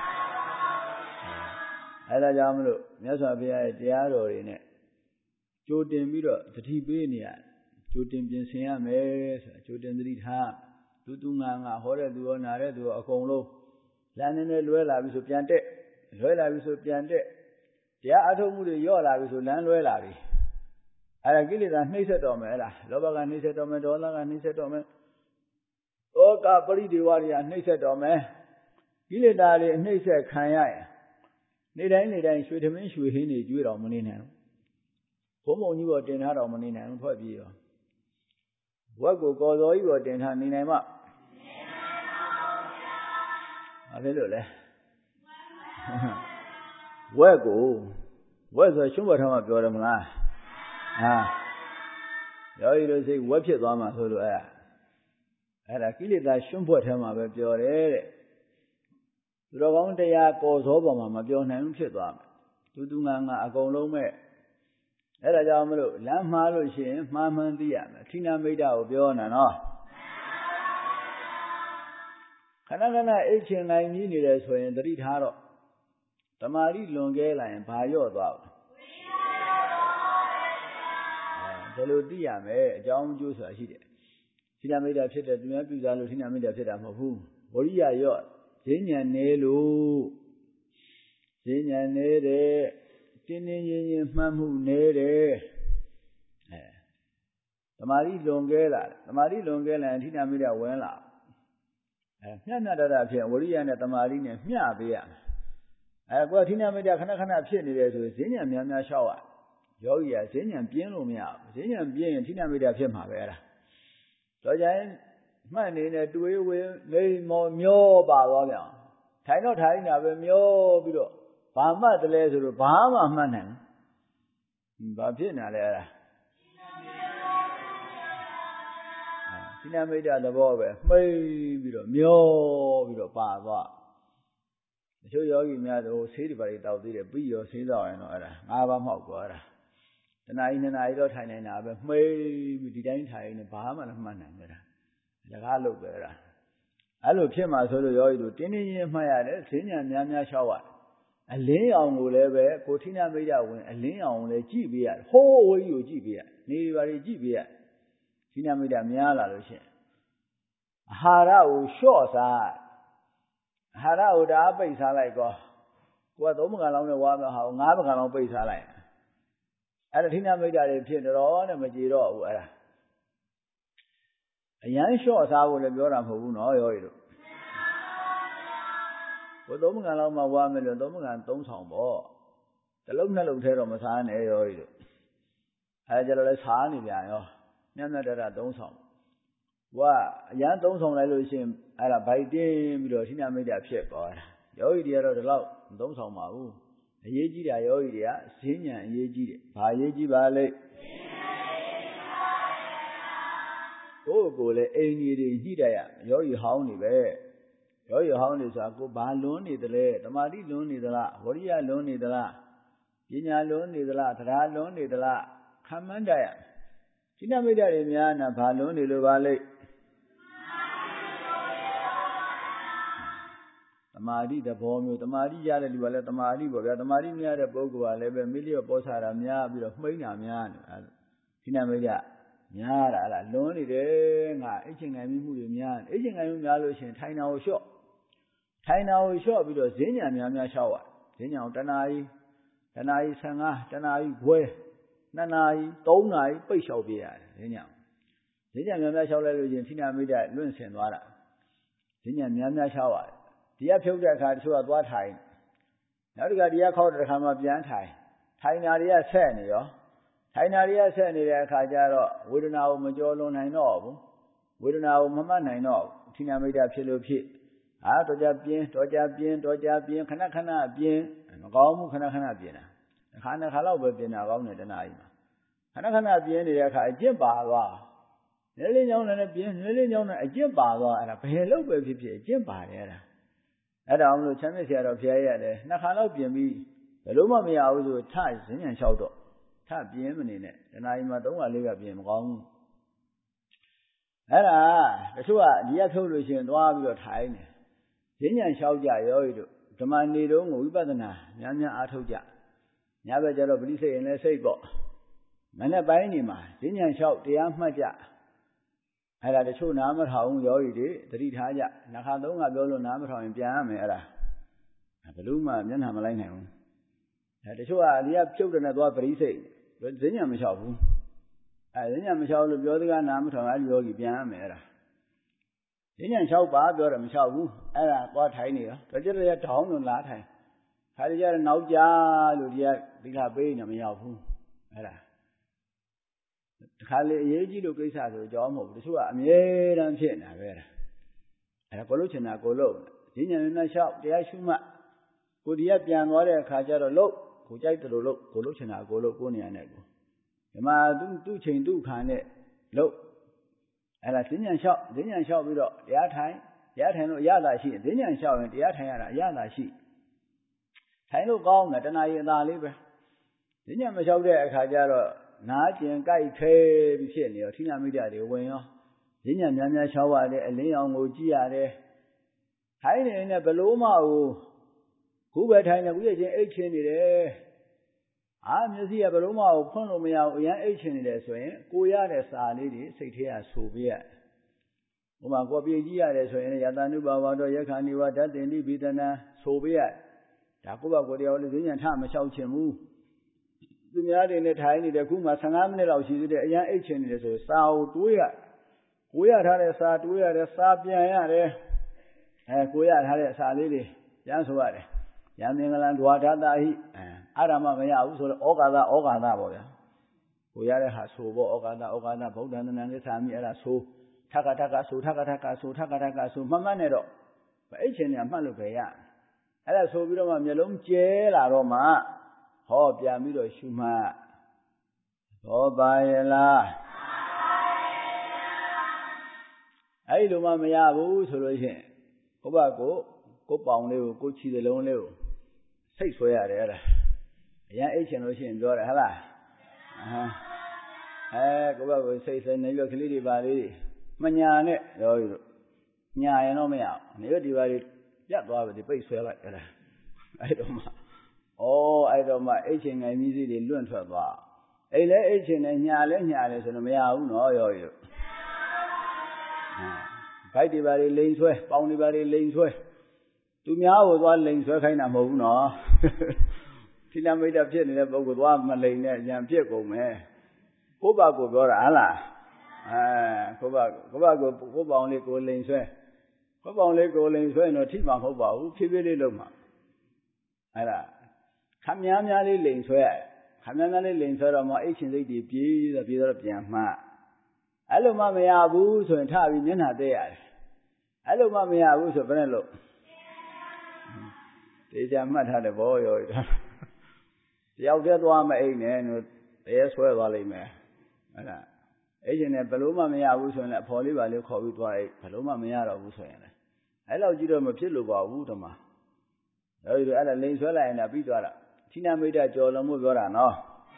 အဲ့ဒါကြောင့်မလို့မြတ်စွာဘုရားရဲ့တရားတော်တွေနဲ့ကြိုတင်ပြီးတော့သတိပေးနေရကြိုတင်ပြင်ဆင်ရမယ်ဆိုတာကြိုတင်သတိထားသူသူငါငါဟောတဲ့သူရောနာတဲ့သူရောအကုန်လုံးလမ်းနဲ့လွဲလာပြီဆိုပြန်တက်လွဲလာပြီဆိုပြန်တက်တရားအထုတ်မှုတွေညော့လာပြီဆိုလမ်းလွဲလာပြီအဲ့ဒါကိလေသာနှိမ့်ဆက်တော်မယ်အဲ့ဒါလောဘကနှိမ့်ဆက်တော်မယ်ဒေါသကနှိမ့်ဆက်တော်မယ်ဩကပရိဒေဝတွေကနှိမ့်ဆက်တော်မယ်ကိလေသာတွေနှိမ့်ဆက်ခံရရင်နေတိုင်းနေတိုင်းရွှေသမင်းရွှေဟင်းတွေကျွေးတော်မနေနိုင်ဘူးဘုံဘုံကြီးပေါ်တင်ထားတော်မနေနိုင်ဘူးထွက်ပြေးရောဝက်ကိုကော်စော်ကြီးပေါ်တင်ထားနေနိုင်မဘာဖြစ်လို့လဲဝက်ကိုဝက်ဆိုရှုံးဘထားမှပြောတယ်မလားဟာယောဂီတို့စိတ်ဝက်ဖြစ်သွားမှာဆိုလို့အဲ့ဒါအဲ့ဒါကိလေသာရှုံးဘွက်ထဲမှာပဲပြောတယ်တဲ့သူတော်ကောင်းတရားကော်စောပေါ်မှာမပြောနိုင်ဘူးဖြစ်သွားမယ်သူသူငါငါအကုန်လုံးမဲ့အဲ့ဒါကြောင့်မလို့လမ်းမှားလို့ရှိရင်မှားမှန်းသိရမယ်ထိနာမိတ်တာကိုပြောနေတာနော်ခဏခဏအိတ်ချင်နိုင်ကြီးနေတယ်ဆိုရင်သတိထားတော့တမာတိလွန်ကဲလာရင်ဘာလျော့သွားလဲဒါလိုသိရမယ်အကြောင်းအကျိုးဆိုတာရှိတယ်ထိနာမိတ်တာဖြစ်တယ်သူများပြုစားလို့ထိနာမိတ်တာဖြစ်တာမဟုတ်ဘူးဝိရိယလျော့ဈဉ္ဉံနေလို့ဈဉ္ဉံနေတဲ့တင်းတင်းရင်းရင်းမှတ်မှုနေတယ်အဲတမာတိလွန်ကဲလာတမာတိလွန်ကဲလာရင်ထိနာမိတ်တာဝင်လာအဲမျှမျှတတဖြစ်ဝိရိယနဲ့တမာတိနဲ့မျှပေးရမယ်အဲကွာထိနာမိတ်တာခဏခဏဖြစ်နေတယ်ဆိုရင်ဈဉ္ဉံများများလျှောက်ရယောဂီကဈဉ္ဉံပြင်းလို့မရဘူးဈဉ္ဉံပြင်းရင်ထိနာမိတ်တာဖြစ်မှာပဲအဲ့ဒါတော့ကြရင်မှတ်နေတဲ့တွေးဝေနေမောမျောပါသွားပြန်ထိုင်တော့ထိုင်နေတာပဲမျောပြီးတော့ဘာမှတ်တယ်လဲဆိုတော့ဘာမှမှတ်နိုင်ဘူးဘာဖြစ်နေလဲအဲ့ဒါထိနာမိတ်တာသဘောပဲမှိတ်ပြီးတော့မျောပြီးတော့ပါသွားတချို့ယောဂီများတို့ဆေးတွေပါတွေတောက်သေးတယ်ပြီးရောဆေးတော့ရင်တော့အဲ့ဒါငါးပါးမောက်သွားတာတနားကြီးနှစ်နာရီတော့ထိုင်နေတာပဲမှိတ်ပြီးဒီတိုင်းထိုင်နေဘာမှလည်းမှတ်နိုင်ကြတာလကားလုပ်ပဲအဲ့ဒါအဲ့လိုဖြစ်မှာဆိုလို့ယောဂီတို့တင်းတင်းရင်းမှတ်ရတယ်ဈဉ္ဉံများများလျှောက်ရအလင်းရောင်ကိုလည်းပဲကိုထိနာမိတ်တာဝင်အလင်းရောင်ကိုလည်းကြည့်ပေးရတယ်ဟိုးဝေးကိုကြည့်ပေးရနေပါလေကြည့်ပေးရထိနာမိတ်တာများလာလို့ရှိရင်အာဟာရကိုလျှော့စားအာဟာရကိုဒါပိတ်စားလိုက်ကောကိုကသုံးပကံလောင်းနဲ့ဝါမဟာငါးပကံလောင်းပိတ်စားလိုက်အဲ့ဒါထိနာမိတ်တာတွေဖြစ်တော့နဲ့မကြည်တော့ဘူးအဲ့ဒါအရန်လျှော့စားဖို့လည်းပြောတာမဟုတ်ဘူးနော်ယောဂီတို့ဘုသုံးပကံလောက်မှဝါမယ်လို့သုံးပကံသုံးဆောင်ပေါ့တလုံးနှစ်လုံးထဲတော့မစားနဲ့ယောဂီတို့အဲကြတော့လဲစားနေပြန်ရောမျက်မျက်တရသုံးဆောင်ဝါအရန်သုံးဆောင်လိုက်လို့ရှိရင်အဲ့ဒါဗိုက်တင်းပြီးတော့ထိနာမိတ်တာဖြစ်သွားတာယောဂီတွေကတော့ဒီလောက်သုံးဆောင်ပါဘူးအရေးကြီးတာယောဂီတွေကဈဉ္ဉံအရေးကြီးတယ်ဘာအရေးကြီးပါလဲကိုယ့်ကိုယ်လည်းအိမ်ကြီးတွေညှိတတ်ရယောဂီဟောင်းနေပဲယောဂီဟောင်းနေဆိုတာကိုဘာလွန်းနေသလဲတမာတိလွန်းနေသလားဝရိယလွန်းနေသလားပညာလွန်းနေသလားတရားလွန်းနေသလားခံမှန်းတတ်ရထိနာမိတ်တွေများနာဘာလွန်းနေလို့ပါလဲတမာတိသဘောမျိုးတမာတိရတဲ့လူကလည်းတမာတိပေါ့ဗျာတမာတိများတဲ့ပုဂ္ဂိုလ်ကလည်းပဲမိလျော့ပေါ်စားတာများပြီးတော့မှိန်းတာများနေအဲထိနာမိတ်များတာလားလွန်းနေတယ်ငါအိတ်ချင်ငိုင်မှုတွေများအိတ်ချင်ငိုင်မှုများလို့ရှိရင်ထိုင်တာကိုလျှော့ထိုင်တာကိုလျှော့ပြီးတော့ဈဉ္ဉံများများလျှောက်ရဈဉ္ဉံကိုတနာရီတနာရီဆယ်ငါးတနာရီခွဲနှစ်နာရီသုံးနာရီပိတ်လျှောက်ပြရတယ်ဈဉ္ဉံဈဉ္ဉံများများလျှောက်လိုက်လို့ရှိရင်ထိနာမိတ်လွင့်ဆင်သွားတာဈဉ္ဉံများများလျှောက်ရတယ်တရားဖြုတ်တဲ့အခါတချို့ကသွားထိုင်နောက်တစ်ခါတရားခောက်တဲ့အခါမှာပြန်ထိုင်ထိုင်နာတွေကဆက်နေရောထိုင်နာတွေကဆက်နေတဲ့အခါကျတော့ဝေဒနာကိုမကြောလွန်နိုင်တော့ဘူးဝေဒနာကိုမမှတ်နိုင်တော့ဘူးဌိနမိတ်တာဖြစ်လို့ဖြစ်အာတော့ကြပြင်းတော့ကြပြင်းတော့ကြပြင်းခဏခဏပြင်းမကောင်းဘူးခဏခဏပြင်းတာတစ်ခါနှစ်ခါလောက်ပဲပြင်းတာကောင်းတယ်တနာကြီးမှာခဏခဏပြင်းနေတဲ့အခါအကျင့်ပါသွားနည်းလေးညောင်းနေပြင်းနည်းလေးညောင်းနေအကျင့်ပါသွားအဲ့ဒါဘယ်လို့ပဲဖြစ်ဖြစ်အကျင့်ပါတယ်အဲ့ဒါအဲ့ဒါအောင်လို့ချမ်းမြေ့ဆရာတော်ဖျားရတယ်နှစ်ခါလောက်ပြင်ပြီးဘယ်လို့မှမရဘူးဆိုထဈဉ္ဉံလျှောက်တော့ထပြင်းမနေနဲ့တနာကြီးမှာသုံးခါလေးကပြင်မကောင်းဘူးအဲ့ဒါတချို့ကဒီရထုတ်လို့ရှိရင်သွားပြီးတော့ထိုင်နေဈဉ္ဉံလျှောက်ကြရောဤတို့ဓမ္မနေတုံးကိုဝိပဿနာများများအားထုတ်ကြညဘက်ကျတော့ပရိစိတ်ရင်လည်းစိတ်ပေါ့မနေ့ပိုင်းနေမှာဈဉ္ဉံလျှောက်တရားမှတ်ကြအဲ့ဒါတချို့နားမထောင်ရောဤတွေသတိထားကြနှခါသုံးခါပြောလို့နားမထောင်ရင်ပြန်ရမယ်အဲ့ဒါဘယ်လို့မှမျက်နှာမလိုက်နိုင်ဘူးအဲတချို့ကဒီကဖြုတ်တယ်နဲ့သွားပရိစိတ်ဈဉ္ဉံမလျှောက်ဘူးအဲဈဉ္ဉံမလျှောက်လို့ပြောစကားနားမထောင်အဲ့ဒီယောဂီပြန်ရမယ်အဲ့ဒါဈဉ္ဉံလျှောက်ပါပြောတယ်မလျှောက်ဘူးအဲ့ဒါသွားထိုင်နေရောတော်ကြတဲ့တောင်းလို့လာထိုင်ခါကြတဲ့နောက်ကြလို့ဒီကဒီကပေးနေမရောက်ဘူးအဲ့ဒါတခါလေအရေးကြီးလို့ကိစ္စဆိုကြောင်းမဟုတ်ဘူးတချို့ကအမြဲတမ်းဖြစ်နေတာပဲအဲ့ဒါကိုလို့ချင်တာကိုလို့ဈဉ္ဉံနဲ့လျှောက်တရားရှုမှတ်ကိုဒီကပြန်သွားတဲ့အခါကျတော့လို့ကိုကြိုက်တယ်လို့လို့ကိုလို့ချင်တာကိုလို့ကိုနေရတဲ့ကိုဒီမှာသူ့သူ့ချိန်သူ့ခံနဲ့လို့အဲ့ဒါဈဉ္ဉံလျှောက်ဈဉ္ဉံလျှောက်ပြီးတော့တရားထိုင်တရားထိုင်လို့အရသာရှိဈဉ္ဉံလျှောက်ရင်တရားထိုင်ရတာအရသာရှိထိုင်လို့ကောင်းတယ်တဏှာရည်အသာလေးပဲဈဉ္ဉံမလျှောက်တဲ့အခါကျတော့နားကျင်ကြိုက်ခဲပြီးဖြစ်နေရောဌိနမိတ်တာတွေဝင်ရောဈဉ္ဉံများများလျှောက်ရတယ်အလင်းရောင်ကိုကြည့်ရတယ်ထိုင်နေနေဘလို့မှခုပဲထိုင်နေခုရချင်းအိတ်ချင်းနေတယ်အာမျက်စိကဘလို့မှဖွင့်လို့မရဘူးအရန်အိတ်ချင်းနေတယ်ဆိုရင်ကိုရတဲ့စာလေးတွေစိတ်ထဲကဆိုပေးရတယ်ဥပမာကိုပြေကြည့်ရတယ်ဆိုရင်ယတ ानु ဘာဝတော်ယက္ခဏိဝဓာတ်တင်တိဘိဒနာဆိုပေးရတယ်ဒါကိုယ့်ဘကိုယ်တရားလေးဈဉ္ဉံထမလျှောက်ချင်ဘူးသူများတွေနဲ့ထိုင်နေတယ်ခုမှဆယ်ငါးမိနစ်လောက်ရှိသေးတယ်အရန်အိတ်ချင်နေတယ်ဆိုစာကိုတွေးရကိုရထားတဲ့စာတွေးရတယ်စာပြန်ရတယ်အဲကိုရထားတဲ့စာလေးတွေပြန်ဆိုရတယ်ယံမင်္ဂလံဒွါဒတာဟိအဲအဲ့ဒါမှမရဘူးဆိုတော့ဩဃာသဩဃာသပေါ့ဗျာကိုရတဲ့ဟာဆိုပေါ့ဩဃာသဩဃာသဗုဒ္ဓံတဏ္ဍကိသာမိအဲ့ဒါဆိုထက္ကထက္ကဆိုထက္ကထက္ကဆိုထက္ကထက္ကဆိုမှတ်မှတ်နဲ့တော့အိတ်ချင်နေမှတ်လို့ပဲရအဲ့ဒါဆိုပြီးတော့မှမျက်လုံးကျဲလာတော့မှဟောပြန်ပြီးတော့ရှုမှတ်သောပါရဲ့လားအဲ့ဒီလိုမှမရဘူးဆိုလို့ရှိရင်ကိုယ့်ဘကိုကိုယ်ပေါင်လေးကိုကိုယ်ခြေလုံးလေးကိုစိတ်ဆွဲရတယ်အဲ့ဒါအရင်အိတ်ချင်လို့ရှိရင်ပြောတယ်ဟုတ်လားအဲကိုယ့်ဘကိုစိတ်ဆွဲနေရွက်ကလေးတွေပါလေးမညာနဲ့ရောလို့ညာရင်တော့မရဘူးနေရွက်ဒီပါလေးပြတ်သွားပြီပိတ်ဆွဲလိုက်အဲ့ဒါအဲ့တော့မှဩအဲ့တော့မှအိတ်ချင်ငယ်ကြီးစီတွေလွန့်ထွက်သွားအိတ်လဲအိတ်ချင်နဲ့ညာလဲညာလဲဆိုတော့မရဘူးနော်ရောရောဘိုက်တွေပါလေးလိန်ဆွဲပေါင်တွေပါလေးလိန်ဆွဲသူများကိုသွားလိန်ဆွဲခိုင်းတာမဟုတ်ဘူးနော်ဌိနမိတ်တာဖြစ်နေတဲ့ပုဂ္ဂိုလ်သွားမလိန်နဲ့ဉာဏ်ပြည့်ကုန်မယ်ကိုယ့်ဘာကိုပြောတာဟလားအဲကိုယ့်ဘာကိုယ့်ဘာကိုကိုယ့်ပေါင်လေးကိုလိန်ဆွဲကိုယ့်ပေါင်လေးကိုလိန်ဆွဲတော့ထိမှာမဟုတ်ပါဘူးဖြည်းဖြည်းလေးလုပ်မှာအဲ့ဒါခမ်းများများလေးလိန်ဆွဲရခမ်းများများလေးလိန်ဆွဲတော့မှအိတ်ရှင်စိတ်တွေပြေးတော့ပြေးတော့ပြန်မှအဲ့လိုမှမရဘူးဆိုရင်ထပြီးမျက်နှာသေးရတယ်အဲ့လိုမှမရဘူးဆိုဘယ်နဲ့လို့တေချာမှတ်ထားတယ်ဘောရောတယောက်တည်းသွားမအိတ်နဲ့တဲဆွဲသွားလိမ့်မယ်အဲ့ဒါအိတ်ရှင်နဲ့ဘယ်လိုမှမရဘူးဆိုရင်လည်းအဖော်လေးပါလေးခေါ်ပြီးသွားအိတ်ဘယ်လိုမှမရတော့ဘူးဆိုရင်လည်းအဲ့လောက်ကြည့်တော့မဖြစ်လို့ပါဘူးတမအဲ့ဒီအဲ့ဒါလိန်ဆွဲလိုက်ရင်လည်းပြီးသွားတာဌိနမိတ်တာကြော်လုံးလို့ပြောတာနော်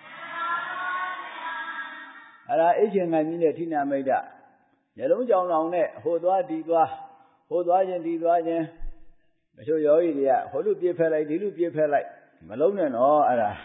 အဲ့ဒါအိတ်ရှင်ငံကြီးနဲ့ဌိနမိတ်တာညလုံးကြောင်လောင်နဲ့ဟိုသွားဒီသွားဟိုသွားခြင်းဒီသွားခြင်းတချို့ယောဂီတွေကဟိုလူပြေးဖက်လိုက်ဒီလူပြေးဖက်လိုက်မလုံးနဲ့နော်အဲ့ဒါ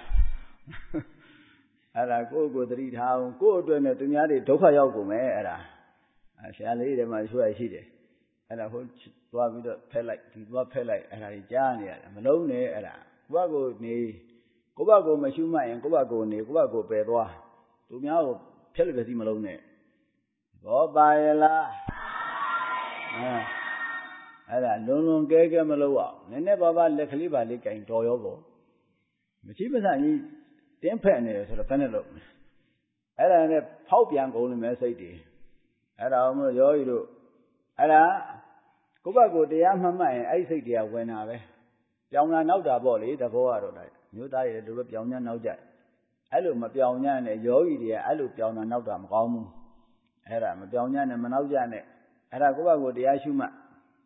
အဲ့ဒါကိုယ့်ကိုယ်သတိထားအောင်ကိုယ့်အတွက်နဲ့သူများတွေဒုက္ခရောက်ကုန်မယ်အဲ့ဒါအဲဆရာလေးတွေမှာဆွဲရှိတယ်အဲ့ဒါဟိုသွားပြီးတော့ဖက်လိုက်ဒီသွားဖက်လိုက်အဲ့ဒါကြီးကြားနေရတယ်မလုံးနဲ့အဲ့ဒါကိုယ့်ဘကိုနေကိုယ့်ဘကိုမရှုမှတ်ရင်ကိုယ့်ဘကိုနေကိုယ့်ဘကိုပယ်သွားသူများကိုဖက်လို့ပဲစီမလုံးနဲ့ဘောပါရဲ့လားအဲအဲ့ဒါလွန်လွန်ကဲကဲမလို့အောင်နည်းနည်းပါးပါးလက်ကလေးပါလေးကင်တော်ရောပေါ့မရှိမဆန်ကြီးတင်းဖက်နေတယ်ဆိုတော့ဘယ်နဲ့လို့အဲ့ဒါနဲ့ဖောက်ပြန်ကုန်လိမ့်မယ်စိတ်တွေအဲ့ဒါအောင်လို့ယောဂီတို့အဲ့ဒါကိုယ့်ဘက်ကိုတရားမှတ်မှတ်ရင်အဲ့ဒီစိတ်တွေကဝင်တာပဲပြောင်းတာနောက်တာပေါ့လေသဘောကတော့ဒါမျိုးသားတွေတို့လိုပြောင်း냐နောက်ကြအဲ့လိုမပြောင်း냐နဲ့ယောဂီတွေကအဲ့လိုပြောင်းတာနောက်တာမကောင်းဘူးအဲ့ဒါမပြောင်း냐နဲ့မနောက်ကြနဲ့အဲ့ဒါကိုယ့်ဘက်ကိုတရားရှုမှတ်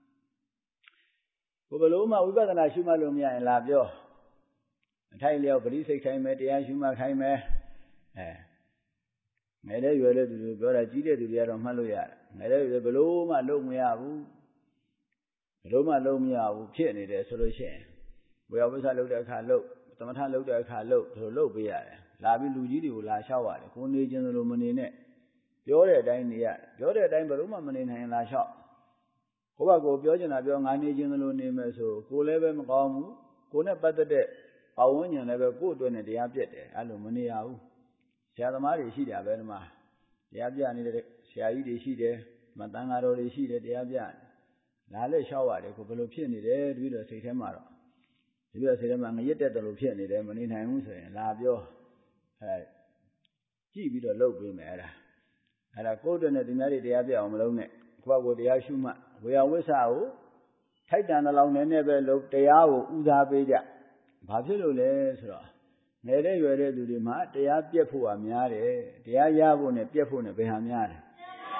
ကိုဘယ်လိုမှဝိပဿနာရှုမှတ်လို့မရရင်လာပြောအထိုက်လျောက်ပရိစိတ်ခိုင်းမယ်တရားရှုမှတ်ခိုင်းမယ်အဲငယ်တဲ့ရွယ်တဲ့သူတွေပြောတာကြီးတဲ့သူတွေကတော့မှတ်လို့ရတယ်ငယ်တဲ့ရွယ်ဘယ်လိုမှလုံးမရဘူးဘယ်လိုမှလုံးမရဘူးဖြစ်နေတယ်ဆိုလို့ရှိရင်ဝေယဝိသလုပ်တဲ့အခါလုပ်သမထလုပ်တဲ့အခါလုပ်ဒီလိုလုပ်ပေးရတယ်လာပြီးလူကြီးတွေကိုလာလျှောက်ရတယ်ကိုနေခြင်းလိုမနေနဲ့ပြောတဲ့အတိုင်းနေရတယ်ပြောတဲ့အတိုင်းဘယ်လိုမှမနေနိုင်လာလျှောက်ကိုယ့်ဘက်ကိုပြောချင်တာပြောငါနေခြင်းလိုနေမယ်ဆိုကိုလည်းပဲမကောင်းဘူးကိုနဲ့ပတ်သက်တဲ့ပဝန်းကျင်လည်းပဲကိုယ့်အတွက်နဲ့တရားပြတ်တယ်အဲ့လိုမနေရဘူးဆရာသမားတွေရှိတယ်ပဲဒီမှာတရားပြနေတဲ့ဆရာကြီးတွေရှိတယ်မတန်ဃာတော်တွေရှိတယ်တရားပြလာလက်လျှောက်ရတယ်ကိုဘယ်လိုဖြစ်နေတယ်တပည့်တော်စိတ်ထဲမှာတော့တပည့်တော်စိတ်ထဲမှာငရစ်တဲ့တယ်လို့ဖြစ်နေတယ်မနေနိုင်ဘူးဆိုရင်လာပြောအဲကြည့်ပြီးတော့လုပ်ပေးမယ်အဲ့ဒါအဲ့ဒါကိုယ့်အတွက်နဲ့ဒီများတွေတရားပြအောင်မလုပ်နဲ့ကိုယ့်ကိုယ်တရားရှုမှတ်ဝေယဝိဆကိုထိုက်တန်တဲ့လောက်နဲ့နဲ့ပဲလို့တရားကိုဥစားပေးကြဘာဖြစ်လို့လဲဆိုတော့ငယ်တဲ့ရွယ်တဲ့သူတွေမှာတရားပြက်ဖို့ကများတယ်တရားရဖို့နဲ့ပြက်ဖို့နဲ့ဘယ်ဟာများတယ်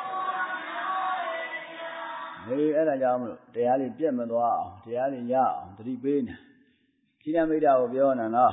ဒီအဲ့ဒါကြောင့်မလို့တရားလေးပြက်မသွားအောင်တရားလေးရအောင်သတိပေးနေခိဏမိတ်တာကိုပြောနေတာနော်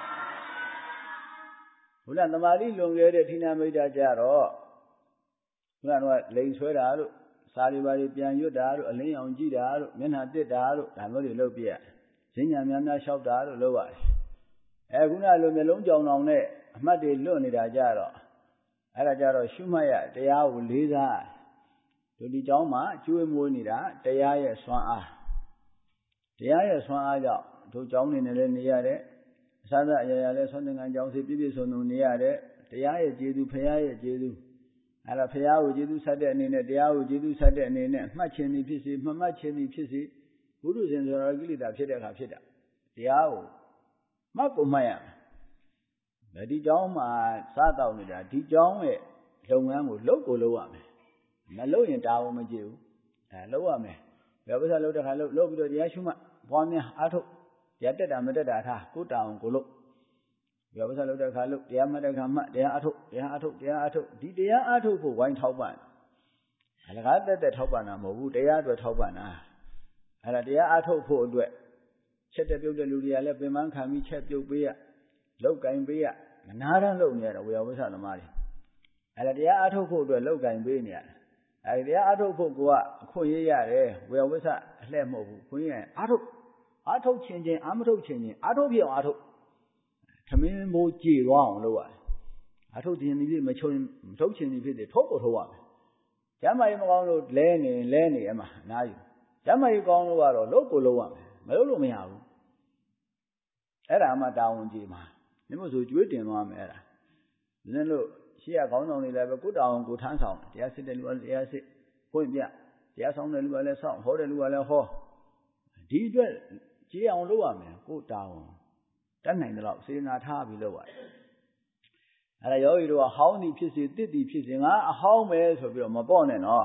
ဘုရားသမာဓိလွန်ခဲ့တဲ့ခိဏမိတ်တာကြတော့ဘုရားကလိန်ဆွဲတာလို့စာရီပါရီပြန်ရွတ်တာတို့အလင်းအောင်ကြည့်တာတို့မျက်နှာတစ်တာတို့ဒါမျိုးတွေလုပ်ပြရဈဉ္ညာများများလျှောက်တာတို့လုပ်ရတယ်အဲခုနလိုမျိုးလုံးကြောင်အောင်နဲ့အမှတ်တွေလွတ်နေတာကြတော့အဲ့ဒါကြတော့ရှုမှတ်ရတရားကိုလေးစားတို့ဒီကြောင်းမှာကျွေးမွေးနေတာတရားရဲ့စွမ်းအားတရားရဲ့စွမ်းအားကြောင့်တို့ကြောင်းနေနဲ့လည်းနေရတဲ့အစသအရာရာလည်းဆွမ်းသင်္ကန်းကြောင်းစီပြည့်ပြည့်စုံစုံနေရတဲ့တရားရဲ့ကျေးဇူးဖရာရဲ့ကျေးဇူးအဲ့ဒါဖရာကိုကျေးဇူးဆက်တဲ့အနေနဲ့တရားကိုကျေးဇူးဆက်တဲ့အနေနဲ့မှတ်ခြင်းသည်ဖြစ်စေမမှတ်ခြင်းသည်ဖြစ်စေဘုရုရှင်ဆိုတာကိလေသာဖြစ်တဲ့အခါဖြစ်တာတရားကိုမှတ်ကိုမှတ်ရမယ်ဒီကြောင်းမှာစားတောက်နေတာဒီကြောင်းရဲ့လုပ်ငန်းကိုလုပ်ကိုလုပ်ရမယ်မလုပ်ရင်တာဝန်မကျေဘူးအဲလုပ်ရမယ်ဘယ်ဥစ္စာလုပ်တဲ့ခါလုပ်လုပ်ပြီးတော့တရားရှုမှတ်ပွားများအားထုတ်တရားတက်တာမတက်တာထားကိုတာဝန်ကိုလုပ်ဘယ်ဥစ္စာလုပ်တဲ့ခါလုပ်တရားမှတ်တဲ့ခါမှတ်တရားအားထုတ်တရားအားထုတ်တရားအားထုတ်ဒီတရားအားထုတ်ဖို့ဝိုင်းထောက်ပံ့အလကားတက်တက်ထောက်ပံ့တာမဟုတ်ဘူးတရားအတွက်ထောက်ပံ့တာအဲ့ဒါတရားအားထုတ်ဖို့အတွက်ချက်တက်ပြုတ်တဲ့လူတွေကလည်းပင်ပန်းခံပြီးချက်ပြုတ်ပေးရလောက်ကင်ပေးရမနာတမ်းလုပ်နေရတော့ဝေယဝိသသမားတွေအဲ့ဒါတရားအားထုတ်ဖို့အတွက်လောက်ကင်ပေးနေရတယ်အဲ့ဒီတရားအားထုတ်ဖို့ကအခွင့်အရေးရတယ်ဝေယဝိသအလှဲ့မဟုတ်ဘူးခွင့်ရအားထုတ်အားထုတ်ခြင်းချင်းအာမထုတ်ခြင်းချင်းအားထုတ်ပြအောင်အားထုတ်သမင်းမိုးကြည်သွားအောင်လုပ်ရတယ်အားထုတ်ခြင်းဒီဖြစ်မချုံမထုတ်ခြင်းဒီဖြစ်တယ်ထုတ်ဖို့ထုတ်ရမယ်ကျမ်းမာရေးမကောင်းလို့လဲနေလဲနေအမှအနားယူကျမ်းမာရေးကောင်းလို့ကတော့လုပ်ကိုလုပ်ရမယ်မလုပ်လို့မရဘူးအဲ့ဒါမှတာဝန်ကြီးမှာဒီမို့ဆိုကျွေးတင်သွားမယ်အဲ့ဒါဒီနေ့လို့ရှေ့ကခေါင်းဆောင်တွေလည်းပဲကိုတာဝန်ကိုထမ်းဆောင်တရားစစ်တဲ့လူကတရားစစ်ဖွင့်ပြတရားဆောင်တဲ့လူကလည်းဆောင်ဟောတဲ့လူကလည်းဟောဒီအတွက်ကြည်အောင်လုပ်ရမယ်ကိုတာဝန်တတ်နိုင်တယ်လို့စေနာထားပြီးလုပ်ရတယ်အဲ့ဒါယောဂီတို့ကဟောင်းသည်ဖြစ်စေတစ်သည်ဖြစ်စေငါအဟောင်းပဲဆိုပြီးတော့မပေါ့နဲ့နော်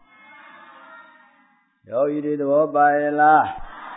ယောဂီတွေသဘောပါရဲ့လား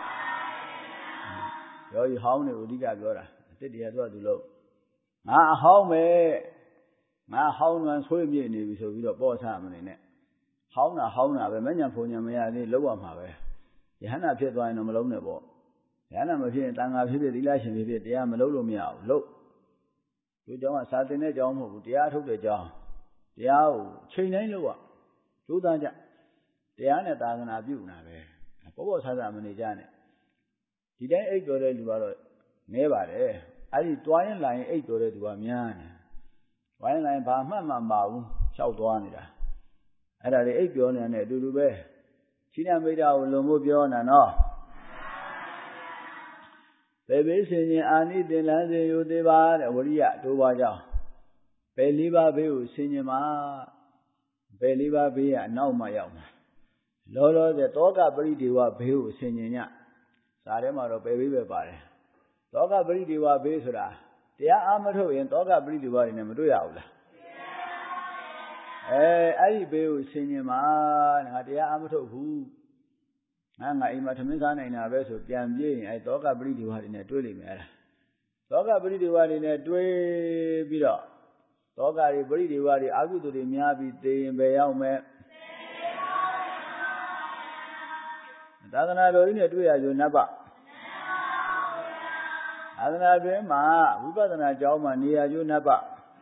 ယောဂီဟောင်းတွေကိုအဓိကပြောတာတစ်တရားသူကသူလို့ငါအဟောင်းပဲငါဟောင်းနှံဆွေးမြေ့နေပြီဆိုပြီးတော့ပေါ့ဆမနေနဲ့ဟောင်းတာဟောင်းတာပဲမညံဖုန်ညံမရသေးလောက်ရမှာပဲယဟန္တာဖြစ်သွားရင်တော့မလုံးနဲ့ပေါ့ယဟန္တာမဖြစ်ရင်တန်ခါဖြစ်ဖြစ်သီလရှင်ဖြစ်ဖြစ်တရားမလုံးလို့မရဘူးလို့ဒီကြောင့်ကစာသင်တဲ့ကြောင်းမဟုတ်ဘူးတရားထုတ်တဲ့ကြောင်းတရားကိုချိန်တိုင်းလို့ကကျိုးသားကြတရားနဲ့သာသနာပြုနေတာပဲပေါ့ပေါ့ဆဆမနေကြနဲ့ဒီတိုင်းအိတ်တော်တဲ့လူကတော့နည်းပါတယ်အဲ့ဒီတွားရင်လာရင်အိတ်တော်တဲ့သူကများတယ်တွားရင်လာရင်ဘာမှမှမပါဘူးလျှောက်သွားနေတာအဲ့ဒါတွေအိတ်ပြောနေတဲ့အတူတူပဲခိဏမိတ်တာကိုလွန်ဖို့ပြောနေတာနော်ပေဘေးရှင်ရင်အာနိသင်လန်းစေယူသေးပါတဲ့ဝရိယတိုးပါကြောင်းပေလေးပါးဘေးကိုဆင်ញင်မှာပေလေးပါးဘေးကအနောက်မှရောက်မှာလောလောဆယ်တောကပရိဒေဝဘေးကိုဆင်ញင်ညစာထဲမှာတော့ပယ်ပေးပဲပါတယ်တောကပရိဒေဝဘေးဆိုတာတရားအားမထုတ်ရင်တောကပရိဒေဝတွေနဲ့မတွေ့ရဘူးလားအဲအဲ့ဒီဘေးကိုဆင်ញင်မှာငါတရားအားမထုတ်ဘူးငါငါအိမ်မှာသမင်းစားနိုင်တာပဲဆိုပြန်ပြေးရင်အဲတောကပရိဒေဝတွေနဲ့တွေ့လိမ့်မယ်အဲ့ဒါတောကပရိဒေဝတွေနဲ့တွေ့ပြီးတော့တောကတွေပရိဒေဝတွေအကုသိုလ်တွေများပြီးသိရင်ပဲရောက်မယ်သာသနာတော်ကြီးနဲ့တွေ့ရကြနတ်ပသာသနာတွင်မှာဝိပဿနာကျောင်းမှာနေရကြနတ်ပ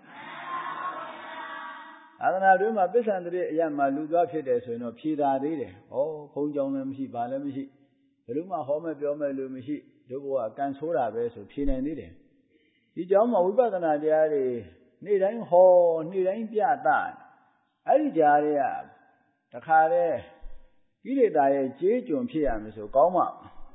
သာသနာတွင်မှာပစ္ဆန္တရိအရမှာလူသွားဖြစ်တယ်ဆိုရင်တော့ဖြေတာသေးတယ်ဩဘုံကျောင်းလည်းမရှိဘာလည်းမရှိဘယ်လိုမှဟောမဲ့ပြောမဲ့လူမရှိတို့ဘဝကံဆိုးတာပဲဆိုဖြေနိုင်သေးတယ်ဒီကျောင်းမှာဝိပဿနာတရားတွေနေ့တိုင်းဟောနေ့တိုင်းပြတာအဲ့ဒီကြားတွေကတခါတည်းကိလေသာရဲ့ကြေးကျွန်ဖြစ်ရမယ်ဆိုကောင်းမှာ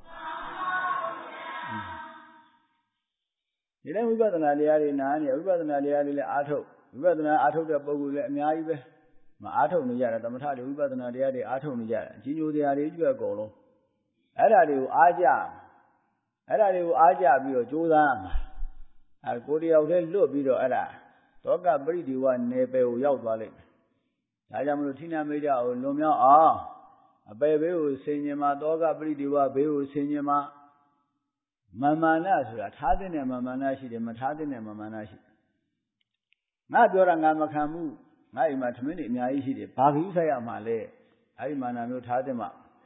ဒီတိုင်းဝိပဿနာတရားတွေနားနေဝိပဿနာတရားတွေလည်းအားထုတ်ဝိပဿနာအားထုတ်တဲ့ပုဂ္ဂိုလ်လည်းအများကြီးပဲမအားထုတ်နေကြတာသမထတွေဝိပဿနာတရားတွေအားထုတ်နေကြတာကြီးညိုတရားတွေကျွတ်အကုန်လုံးအဲ့ဒါတွေကိုအားကြအဲ့ဒါတွေကိုအားကြပြီးတော့ကြိုးစားမှာအဲကိုတယောက်တည်းလွတ်ပြီးတော့အဲ့ဒါတောကပရိဒီဝနယ်ပယ်ကိုရောက်သွားလိမ့်မယ်ဒါကြောင့်မလို့ထိနာမိတ်ကြအောင်လွန်မြောက်အောင်အပယ်ဘေးကိုဆင်ញင်မှာတောကပရိဒီဝဘေးကိုဆင်ញင်မှာမာမာနဆိုတာထားတဲ့နဲ့မာမာနရှိတယ်မထားတဲ့နဲ့မာမာနရှိငါပြောတာငါမခံဘူးငါအိမ်မှာသမင်းတွေအများကြီးရှိတယ်ဘာဖြစ်ဆိုင်ရမှာလဲအဲ့ဒီမာနမျိုးထားတဲ့မှာ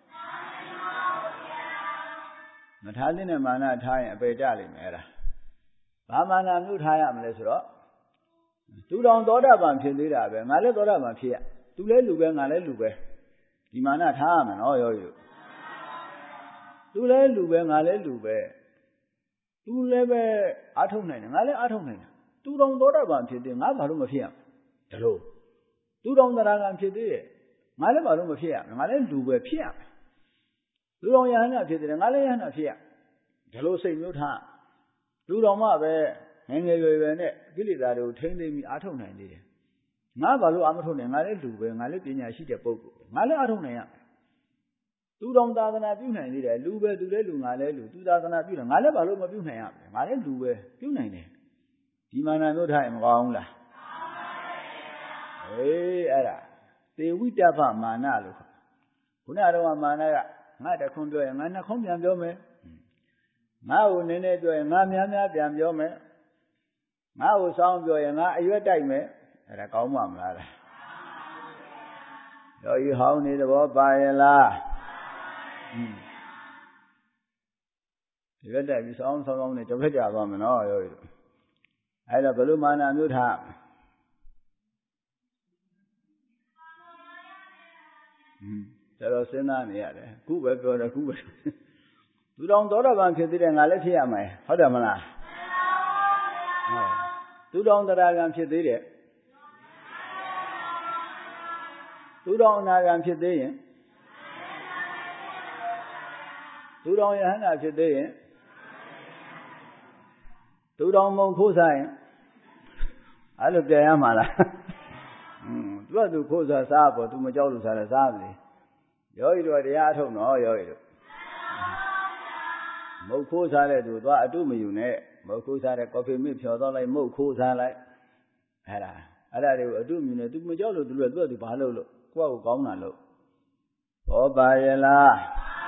မထားတဲ့နဲ့မာနထားရင်အပယ်ကြလိမ့်မယ်အဲ့ဒါဘာမာနမျိုးထားရမလဲဆိုတော့သူတော်သောတာပန်ဖြစ်သေးတာပဲငါလည်းသောတာပန်ဖြစ်ရသူလည်းလူပဲငါလည်းလူပဲဒီမာနထားရမယ်နော်ရောယူသူလည်းလူပဲငါလည်းလူပဲသူလည်းပဲအားထုတ်နိုင်တယ်ငါလည်းအားထုတ်နိုင်တယ်သူတော်သောတာပန်ဖြစ်သေးငါဘာလို့မဖြစ်ရမလဲဒါလို့သူတော်သရဂံဖြစ်သေးတယ်ငါလည်းဘာလို့မဖြစ်ရမလဲငါလည်းလူပဲဖြစ်ရမယ်သူတော်ယဟနာဖြစ်သေးတယ်ငါလည်းယဟနာဖြစ်ရဒါလို့စိတ်မျိုးထားလူတော်မှပဲငယ်ငယ်ရွယ်ရွယ်နဲ့ကိလေသာတွေကိုထိမ့်သိမ်းပြီးအားထုတ်နိုင်သေးတယ်ငါဘာလို့အားမထုတ်နိုင်ငါလည်းလူပဲငါလည်းပညာရှိတဲ့ပုဂ္ဂိုလ်ငါလည်းအားထုတ်နိုင်ရမယ်သူတော်သာသနာပြုနိုင်သေးတယ်လူပဲသူလည်းလူငါလည်းလူသူသာသနာပြုတယ်ငါလည်းဘာလို့မပြုနိုင်ရမလဲငါလည်းလူပဲပြုနိုင်တယ်ဒီမာနမျိုးထားရင်မကောင်းဘူးလားအေးအဲ့ဒါသေဝိတ္တဗမာနလို့ခေါ်ခုနကတော့မာနကငါတခွန်းပြောရင်ငါနှစ်ခွန်းပြန်ပြောမယ်ငါ့ကိုနည်းနည်းပြောရင်ငါများများပြန်ပြောမယ်ငါ့ကိုစောင်းပြောရင်ငါအရွက်တိုက်မယ်အဲ့ဒါကောင်းမှမလားလားယောဂီဟောင်းနေသဘောပါရဲ့လားဒီဘက်တက်ပြီးစောင်းစောင်းစောင်းနဲ့တစ်ဖက်ကြသွားမယ်နော်ယောဂီတို့အဲ့တော့ဘယ်လိုမာနမျိုးထားတော်တော်စဉ်းစားနေရတယ်ခုပဲပြောတယ်ခုပဲသူတော်သောတာပန်ဖြစ်သေးတယ်ငါလည်းဖြစ်ရမယ်ဟုတ်တယ်မလားသူတော်သရဂံဖြစ်သေးတယ်သူတော်အနာဂံဖြစ်သေးရင်သူတော်ယဟန္တာဖြစ်သေးရင်သူတော်မုံခိုးစားရင်အဲ့လိုပြန်ရမှာလားอืมသူကသူခိုးစားစားပေါ့သူမကြောက်လို့စားတယ်စားမလို့ယောဂီတို့တရားထုတ်နော်ယောဂီတို့မုတ်ခိုးစားတဲ့သူသွားအတုမယူနဲ့မုတ်ခိုးစားတဲ့ကော်ဖီမစ်ဖြော်တော့လိုက်မုတ်ခိုးစားလိုက်အဲ့ဒါအဲ့ဒါတွေကိုအတုမြင်နေသူမကြောက်လို့သူလည်းသူကသူဘာလုပ်လို့ကိုယ့်ကိုကောင်းတာလို့ဟောပါရဲ့လား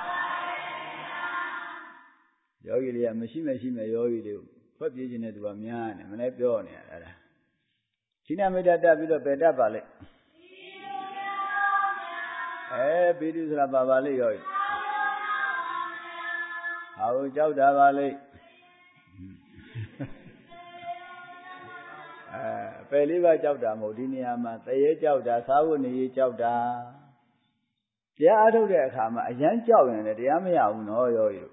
ယောဂီတွေကမရှိမရှိမဲ့ယောဂီတွေကိုဖွက်ပြေးခြင်းနဲ့သူကများနေမလဲပြောနေရအဲ့ဒါခိနမိတ်တက်ပြီးတော့ပယ်တတ်ပါလေအဲပိဋိဆိုတာပါပါလေယောဂီဟောကြောက်တာပါလေအဲပယ်လေးပါးကြောက်တာမဟုတ်ဒီနေရာမှာတရေကြောက်တာသာဝနေရေးကြောက်တာတရားအထုတ်တဲ့အခါမှာအရန်ကြောက်ရင်လည်းတရားမရဘူးနော်ယောဂီတို့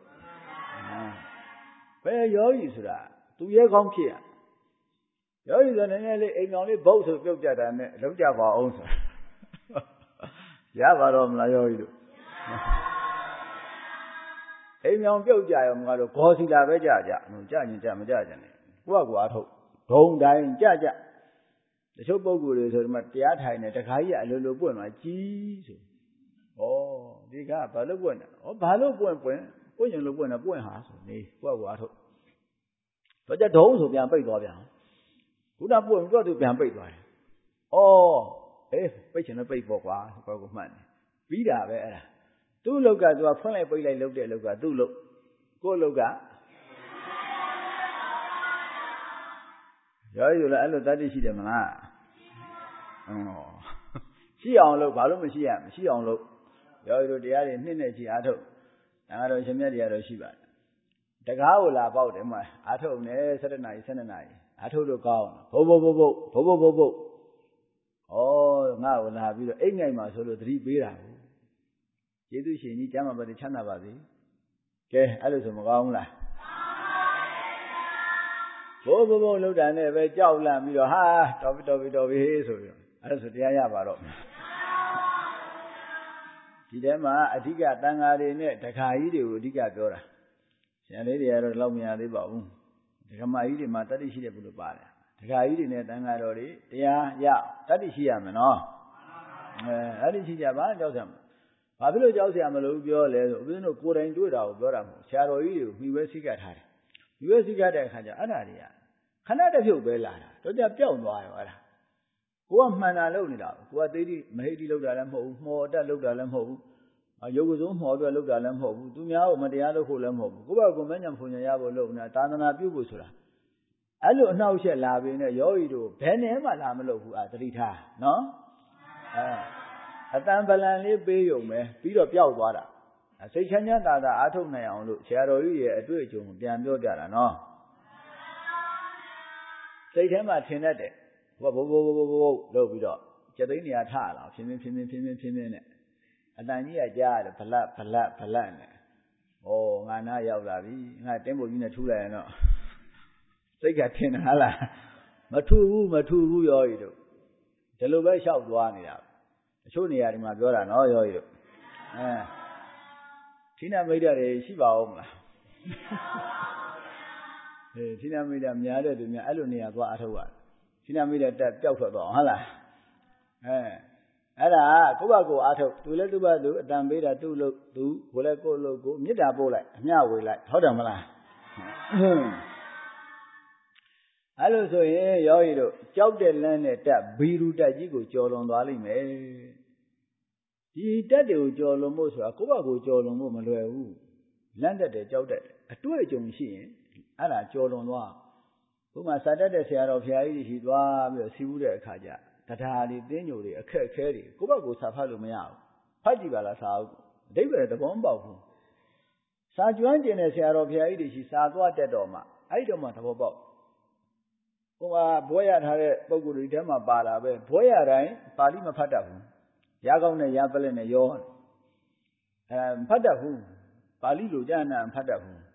ဘယ်ယောဂီဆိုတာသူရဲကောင်းဖြစ်ရယောဂီဆိုနည်းနည်းလေးအိမ်ကောင်လေးဘုတ်ဆိုပြုတ်ကြတာနဲ့လောက်ကြပါအောင်ဆိုရပါတော့မလားယောဂီတို့အိမ်ကောင်ပြုတ်ကြရောငါတို့ဂေါ်စီလာပဲကြကြဟိုကြရင်ကြမကြကြနဲ့ကိုယ့်ကွာထုတ်ဒုံတိုင်းကြကြတချို့ပုဂ္ဂိုလ်တွေဆိုဒီမှာတရားထိုင်နေတခါကြီးအလိုလိုပွင့်သွားကြီးဆိုဩဒီကဘာလို့ပွင့်လဲဩဘာလို့ပွင့်ပွင့်ပွင့်ရင်လို့ပွင့်တယ်ပွင့်ဟာဆိုနေကိုယ့်ကိုအားထုတ်တော့ကြဒုံးဆိုပြန်ပိတ်သွားပြန်ခုနပွင့်တော့သူပြန်ပိတ်သွားတယ်ဩအေးပိတ်ချင်တော့ပိတ်ပေါ့ကွာကိုယ့်ကိုမှတ်နေပြီးတာပဲအဲ့ဒါသူ့လောက်ကသူကဖွင့်လိုက်ပိတ်လိုက်လုပ်တဲ့လောက်ကသူ့လောက်ကိုယ့်လောက်ကရောယူလားအဲ့လိုတတ်သိရှိတယ်မလားဩရှိအောင်လုပ်ဘာလို့မရှိရမရှိအောင်လုပ်ရောယူတရားတွေနှစ်နဲ့ချီအားထုတ်ဒါကတော့ရှင်မြတ်တရားတော့ရှိပါတယ်တကားကိုလာပေါက်တယ်မှာအားထုတ်နေဆယ်နာရီဆယ်နှစ်နာရီအားထုတ်လို့ကောင်းဘုတ်ဘုတ်ဘုတ်ဘုတ်ဘုတ်ဘုတ်ဘုတ်ဘုတ်ဩငါ့ကိုလာပြီးတော့အိမ်ငိုင်မှာဆိုလို့သတိပေးတာကိုကျေးဇူးရှင်ကြီးကျမ်းမာပါစေချမ်းသာပါစေကဲအဲ့လိုဆိုမကောင်းဘူးလားဘိုးဘိုးဘိုးလောက်တာနဲ့ပဲကြောက်လန့်ပြီးတော့ဟာတော်ပြီတော်ပြီတော်ပြီဆိုပြီးတော့အဲ့ဒါဆိုတရားရပါတော့ဒီထဲမှာအဓိကတန်ဃာတွေနဲ့ဒကာကြီးတွေကိုအဓိကပြောတာဆရာလေးတွေကတော့လောက်မရသေးပါဘူးဒကမကြီးတွေမှာတတ္တိရှိတဲ့ဘုလို့ပါတယ်ဒကာကြီးတွေနဲ့တန်ဃာတော်တွေတရားရတတ္တိရှိရမယ်နော်အဲအဲ့ဒီရှိကြပါကြောက်ကြမှာဘာဖြစ်လို့ကြောက်เสียမလို့ပြောလဲဆိုဦးဇင်းတို့ကိုယ်တိုင်တွေ့တာကိုပြောတာမဟုတ်ဆရာတော်ကြီးတွေကိုမိဝဲစိကတ်ထားတယ်မိဝဲစိကတ်တဲ့အခါကျအဲ့ဒါတွေကခဏတစ်ဖြုတ်ပဲလာတာတော့ကြပြောက်သွားရောအဲ့ဒါကိုကမှန်တာလုပ်နေတာကိုကသိတိမဟိတိလုပ်တာလည်းမဟုတ်ဘူးမှော်တက်လုပ်တာလည်းမဟုတ်ဘူးရုပ်ကစုံမှော်အတွက်လုပ်တာလည်းမဟုတ်ဘူးသူများကိုမတရားလုပ်ဖို့လည်းမဟုတ်ဘူးကိုယ့်ဘက်ကကိုယ်မညံဖုန်ညံရဖို့လုပ်နေတာသာသနာပြုဖို့ဆိုတာအဲ့လိုအနှောက်အယှက်လာပြီနဲ့ယောဂီတို့ဘယ်နဲ့မှလာမလုပ်ဘူးအာသတိထားနော်အဲအတန်ပလန်လေးပေးယုံပဲပြီးတော့ပျောက်သွားတာစိတ်ချမ်းသာသာအားထုတ်နိုင်အောင်လို့ဆရာတော်ကြီးရဲ့အတွေ့အကြုံပြန်ပြောကြတာနော်စိတ်ထဲမှာထင်တတ်တယ်ဘိုးဘိုးဘိုးဘိုးဘိုးလုပ်ပြီးတော့ကျက်သိန်းနေရာထလာဖြင်းဖြင်းဖြင်းဖြင်းဖြင်းဖြင်းဖြင်းဖြင်းနဲ့အတန်ကြီးကကြားရတယ်ဗလတ်ဗလတ်ဗလတ်နဲ့ဩငါနာရောက်လာပြီငါတင်းပုံကြီးနဲ့ထူလိုက်ရင်တော့စိတ်ကထင်တာလားမထူဘူးမထူဘူးရောကြီးတို့ဒီလိုပဲလျှောက်သွားနေတာအချို့နေရာဒီမှာပြောတာနော်ရောကြီးတို့အဲဌိနမိတ်တွေရှိပါဦးမလားအေးဌိနမိတ်များတဲ့သူများအဲ့လိုနေရာသွားအထုတ်ရတယ်ဌိနမိတ်တက်ပျောက်ထွက်သွားဟုတ်လားအဲအဲ့ဒါကိုယ့်ဘက်ကိုအားထုတ်သူလည်းသူ့ဘက်သူအတန်ပေးတာသူ့လို့သူကိုလည်းကိုယ့်လို့ကိုမေတ္တာပို့လိုက်အမျှဝေလိုက်ဟုတ်တယ်မလားအဲ့လိုဆိုရင်ယောဂီတို့ကြောက်တဲ့လမ်းနဲ့တက်ဘီရူတက်ကြီးကိုကြော်လွန်သွားလိမ့်မယ်ဒီတက်တွေကိုကြော်လွန်ဖို့ဆိုတာကိုယ့်ဘက်ကိုကြော်လွန်ဖို့မလွယ်ဘူးလမ်းတက်တယ်ကြောက်တက်တယ်အတွေ့အကြုံရှိရင်အဲ့ဒါကြော်လွန်သွားဥပမာစာတက်တဲ့ဆရာတော်ဘုရားကြီးရှိသွားပြီးတော့စီးဘူးတဲ့အခါကျတရားတွေတင်းညိုတွေအခက်အခဲတွေကိုယ့်ဘက်ကိုစာဖတ်လို့မရဘူးဖတ်ကြည့်ပါလားစာအုပ်အဓိပ္ပာယ်သဘောမပေါက်ဘူးစာကျွမ်းကျင်တဲ့ဆရာတော်ဘုရားကြီးတွေရှိစာသွားတက်တော့မှအဲ့ဒီတော့မှသဘောပေါက်ဟိုမှာဘွဲရထားတဲ့ပုံကိုယ်တွေထဲမှာပါလာပဲဘွဲရတိုင်းပါဠိမဖတ်တတ်ဘူးရကောင်းနဲ့ရပလက်နဲ့ရောအဲဖတ်တတ်ဘူးပါဠိလိုကြာနာဖတ်တတ်ဘူး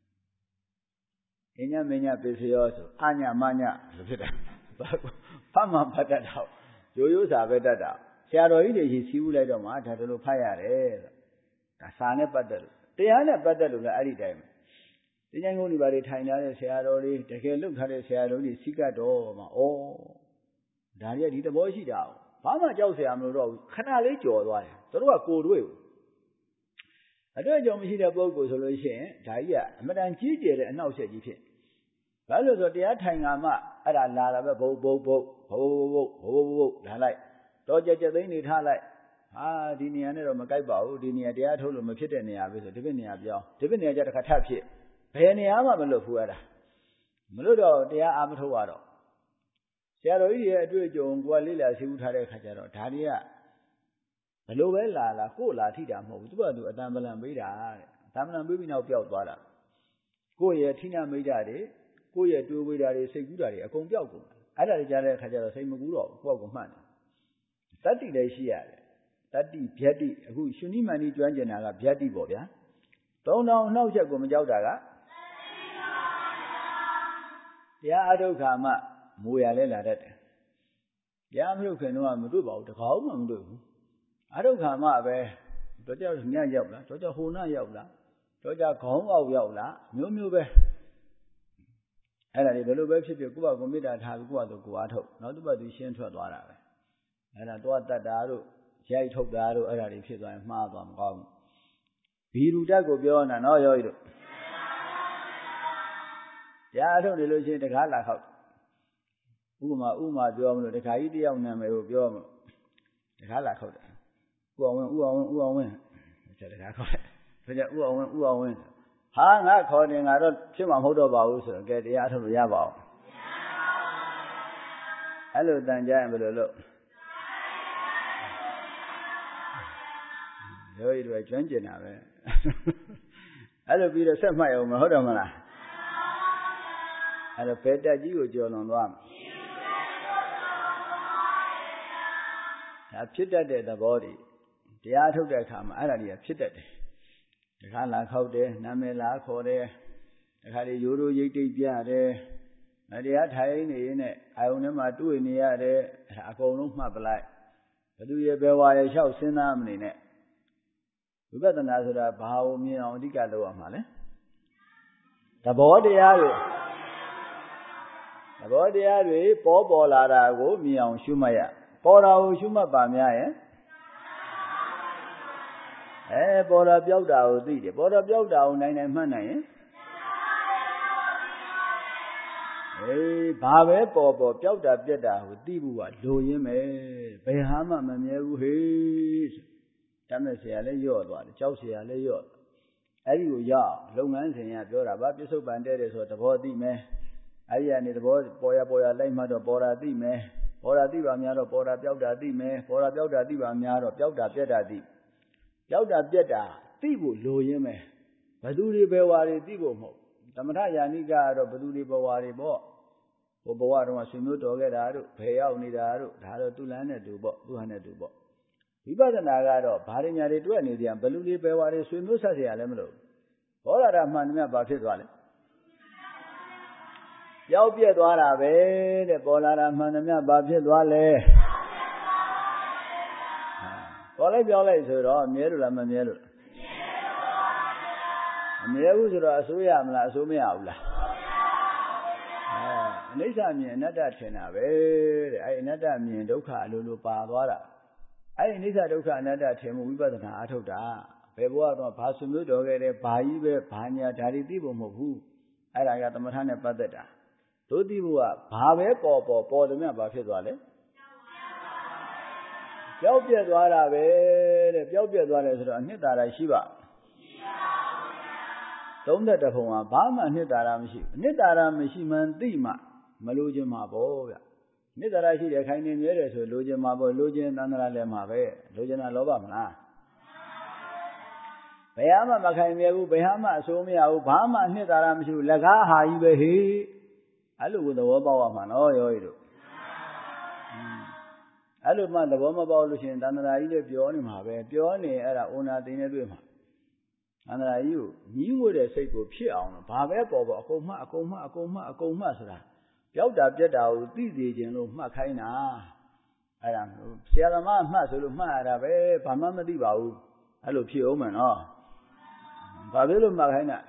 အညမညပိစယောဆိုအညမညလို့ဖြစ်တယ်ဖတ်မှဖတ်တတ်တော့ရိုးရိုးစာပဲတတ်တာဆရာတော်ကြီးတွေရှိစီးဦးလိုက်တော့မှဒါတို့လိုဖတ်ရတယ်ဒါစာနဲ့ပတ်သက်လို့တရားနဲ့ပတ်သက်လို့လည်းအဲ့ဒီတိုင်းပဲတရားငုံတွေပါတွေထိုင်ထားတဲ့ဆရာတော်တွေတကယ်လုထားတဲ့ဆရာတော်တွေစီကတ်တော့မှဩဒါတွေကဒီသဘောရှိတာဘာမှကြောက်ဆရာမလို့တော့ခဏလေးကြော်သွားတယ်သူတို့ကကိုယ်တွေ့ဘူးအတွေ့အကြုံမရှိတဲ့ပုဂ္ဂိုလ်ဆိုလို့ရှိရင်ဒါကြီးကအမတန်ကြီးကျယ်တဲ့အနှောက်အယှက်ကြီးဖြစ်ဘာလို့ဆိုတရားထိုင်ကမှအဲ့ဒါလာတာပဲဘုတ်ဘုတ်ဘုတ်ဘုတ်ဘုတ်ဘုတ်ဘုတ်လာလိုက်တော့ကြက်ကြက်သိန်းနေထားလိုက်ဟာဒီနေရာနဲ့တော့မကိုက်ပါဘူးဒီနေရာတရားထုတ်လို့မဖြစ်တဲ့နေရာပဲဆိုဒီဘက်နေရာပြောင်းဒီဘက်နေရာကျတစ်ခါထပ်ဖြစ်ဘယ်နေရာမှမလွတ်ဘူးအဲ့ဒါမလွတ်တော့တရားအားမထုတ်ရတော့ဆရာတော်ကြီးရဲ့အတွေ့အကြုံကိုယ်ကလေ့လာသိဥထားတဲ့အခါကျတော့ဒါတွေကဘလို့ပဲလာလာကိုယ်လာထိတာမဟုတ်ဘူးသူကသူအတန်ပလန်ပေးတာတဲ့အတန်ပလန်ပေးပြီးနောက်ပျောက်သွားတာကိုယ့်ရဲ့ဌိနမိတ်တွေကိုယ့်ရဲ့တွေးဝေးတာတွေစိတ်ကူးတာတွေအကုန်ပျောက်ကုန်အဲ့ဒါတွေကြားတဲ့အခါကျတော့စိတ်မကူးတော့ဘူးကိုယ့်ကိုမှတ်တယ်တတ္တိလည်းရှိရတယ်တတ္တိဗျတ္တိအခုရှင်နိမန္တိကျွမ်းကျင်တာကဗျတ္တိပေါ့ဗျာသုံးတောင်နှောက်ချက်ကိုမကြောက်တာကတရားအထုတ်ခါမှမူရလဲလာတတ်တယ်တရားမထုတ်ခင်တော့မတွေ့ပါဘူးတကောင်းမှမတွေ့ဘူးအထုတ်ခါမှပဲတော့ကြောက်ညရောက်လားတော့ကြောက်ဟိုနာရောက်လားတော့ကြောက်ခေါင်းအောက်ရောက်လားမျိုးမျိုးပဲအဲ့ဒါတွေဘယ်လိုပဲဖြစ်ဖြစ်ကိုယ့်ဘာကိုမေတ္တာထားပြီးကိုယ့်ဘာကိုကိုယ်အားထုတ်နောက်တစ်ပတ်သူရှင်းထွက်သွားတာပဲအဲ့ဒါတော့တတ်တာတို့ရိုက်ထုတ်တာတို့အဲ့ဒါတွေဖြစ်သွားရင်မှားသွားမကောင်းဘူးဘီရူတက်ကိုပြောနေတာနော်ယောဂီတို့တရားအထုတ်နေလို့ရှိရင်တကားလာခောက်ဥပမာဥပမာပြောမလို့တခါကြီးတယောက်နာမည်ကိုပြောမလို့တကားလာခောက်တယ်ဥအောင်ဝင်းဥအောင်ဝင်းဥအောင်ဝင်းဆက်တကားခောက်တယ်ဆိုကြဥအောင်ဝင်းဥအောင်ဝင်းဟာငါခေါ်တယ်ငါတော့ဖြစ်မှာမဟုတ်တော့ပါဘူးဆိုတော့ကဲတရားအထုတ်လို့ရပါအောင်အဲ့လိုတန်ကြရင်ဘယ်လိုလုပ်ယောဂီတို့ကကျွမ်းကျင်တာပဲအဲ့လိုပြီးတော့ဆက်မှတ်အောင်မဟုတ်တော့မလားအဲ့တော့ဘယ်တက်ကြီးကိုကြော်လွန်သွားမှာဒါဖြစ်တတ်တဲ့သဘောတွေတရားထုတ်တဲ့အခါမှာအဲ့ဒါတွေကဖြစ်တတ်တယ်တခါလာခောက်တယ်နာမည်လာခေါ်တယ်တခါလေရိုးရိုးရိတ်တိတ်ပြတယ်တရားထိုင်နေရင်အာယုန်ထဲမှာတွေ့နေရတယ်အကုန်လုံးမှတ်ပလိုက်ဘသူရဲ့ဘယ်ဝါရဲ့လျှောက်စဉ်းစားမနေနဲ့ဝိပဿနာဆိုတာဘာကိုမြင်အောင်အဓိကလုပ်ရမှာလဲသဘောတရားတွေသဘောတရားတွေပေါ်ပေါ်လာတာကိုမြင်အောင်ရှုမှတ်ရပေါ်တာကိုရှုမှတ်ပါများရဲ့အဲပေါ်တာပြောက်တာကိုသိတယ်ပေါ်တာပြောက်တာကိုနိုင်နိုင်မှတ်နိုင်ရင်အေးဘာပဲပေါ်ပေါ်ပြောက်တာပြက်တာကိုသိဖို့ကလိုရင်းပဲဘယ်ဟာမှမမြဲဘူးဟေးတတ်မဲ့ဆရာလည်းရော့သွားတယ်ကြောက်ဆရာလည်းရော့အဲ့ဒီကိုရအောင်လုပ်ငန်းစဉ်ကပြောတာဗာပြစ္ဆုတ်ပန်တဲ့တယ်ဆိုတော့သဘောသိမယ်အဲ့ဒီကနေသဘောပေါ်ရပေါ်ရလိုက်မှတော့ပေါ်တာသိမယ်ပေါ်တာသိပါများတော့ပေါ်တာပြောက်တာသိမယ်ပေါ်တာပြောက်တာသိပါများတော့ပြောက်တာပြက်တာသိပြောက်တာပြက်တာသိဖို့လိုရင်းပဲဘသူတွေဘယ်ဝါတွေသိဖို့မဟုတ်သမထယာနိကကတော့ဘသူတွေဘဝတွေပေါ့ဟိုဘဝတုန်းကဆွေမျိုးတော်ခဲ့တာတို့ဘယ်ရောက်နေတာတို့ဒါတော့သူ့လမ်းနဲ့တူပေါ့သူ့ဟာနဲ့တူပေါ့ဝိပဿနာကတော့ဘာတွေညာတွေတွေ့နေကြဘလူတွေပဲဝါတွေဆွေမျိုးဆက်เสียရလဲမလို့ဘောလာတာမှန်တယ်မြတ်ဘာဖြစ်သွားလဲကြောက်ပြက်သွားတာပဲတဲ့ပေါ်လာတာမှန်တယ်မြတ်ဘာဖြစ်သွားလဲပေါ်လိုက်ပြောင်းလိုက်ဆိုတော့မြဲလို့လားမမြဲလို့မမြဲဘူးဆိုတော့အစိုးရမလားအစိုးမရဘူးလားအဲအနိစ္စမြင်အနတ္တထင်တာပဲတဲ့အဲအနတ္တမြင်ဒုက္ခအလိုလိုပါသွားတာအဲ့ဒီအနိစ္စဒုက္ခအနတ္တထင်မှုဝိပဿနာအားထုတ်တာဘယ်ဘဝတော့ဘာဆွေမျိုးတော်ခဲ့တယ်ဘာကြီးပဲဘာညာဒါတွေသိဖို့မဟုတ်ဘူးအဲ့ဒါကသမထနဲ့ပတ်သက်တာတို့သိဖို့ကဘာပဲပေါ်ပေါ်ပေါ်တယ်မြတ်ဘာဖြစ်သွားလဲကြောက်ပြက်သွားတာပဲတဲ့ကြောက်ပြက်သွားတယ်ဆိုတော့အနှစ်သာရရှိပါသုံးသက်တဖုံကဘာမှအနှစ်သာရမရှိဘူးအနှစ်သာရမရှိမှန်းသိမှမလို့ခြင်းမှာပေါ့ဗျနိတ္တရာရှိတယ်ခိုင်နေမြဲတယ်ဆိုလိုချင်မှာပေါ့လိုချင်သန္တရာလည်းမှာပဲလိုချင်တာလောဘမလားဘယ်ဟာမှမခိုင်မြဲဘူးဘယ်ဟာမှအဆိုးမရဘူးဘာမှနိတ္တရာမရှိဘူးလက်ကားဟာကြီးပဲဟေးအဲ့လိုကိုသဘောပေါက်ရမှာနော်ယောဂီတို့အဲ့လိုမှသဘောမပေါက်လို့ရှိရင်သန္တရာကြီးလည်းပြောနေမှာပဲပြောနေအဲ့ဒါဩနာသိနေတွေ့မှာသန္တရာကြီးကိုညီးငွေတဲ့စိတ်ကိုဖြစ်အောင်လို့ဘာပဲပေါ်ပေါ်အကုန်မှအကုန်မှအကုန်မှအကုန်မှဆိုတာပြောက်တာပြက်တာကိုသိစေခြင်းလို့မှတ်ခိုင်းတာအဲ့ဒါဆရာသမားမှတ်ဆိုလို့မှတ်ရတာပဲဘာမှမသိပါဘူးအဲ့လိုဖြစ်အောင်မယ်နော်ဘာဖြစ်လို့မှတ်ခိုင်းတာ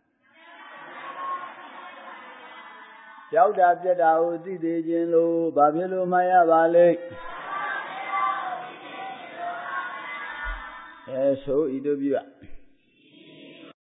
ပြောက်တာပြက်တာကိုသိစေခြင်းလို့ဘာဖြစ်လို့မှတ်ရပါလဲအဲဆိုဤတို့ပြ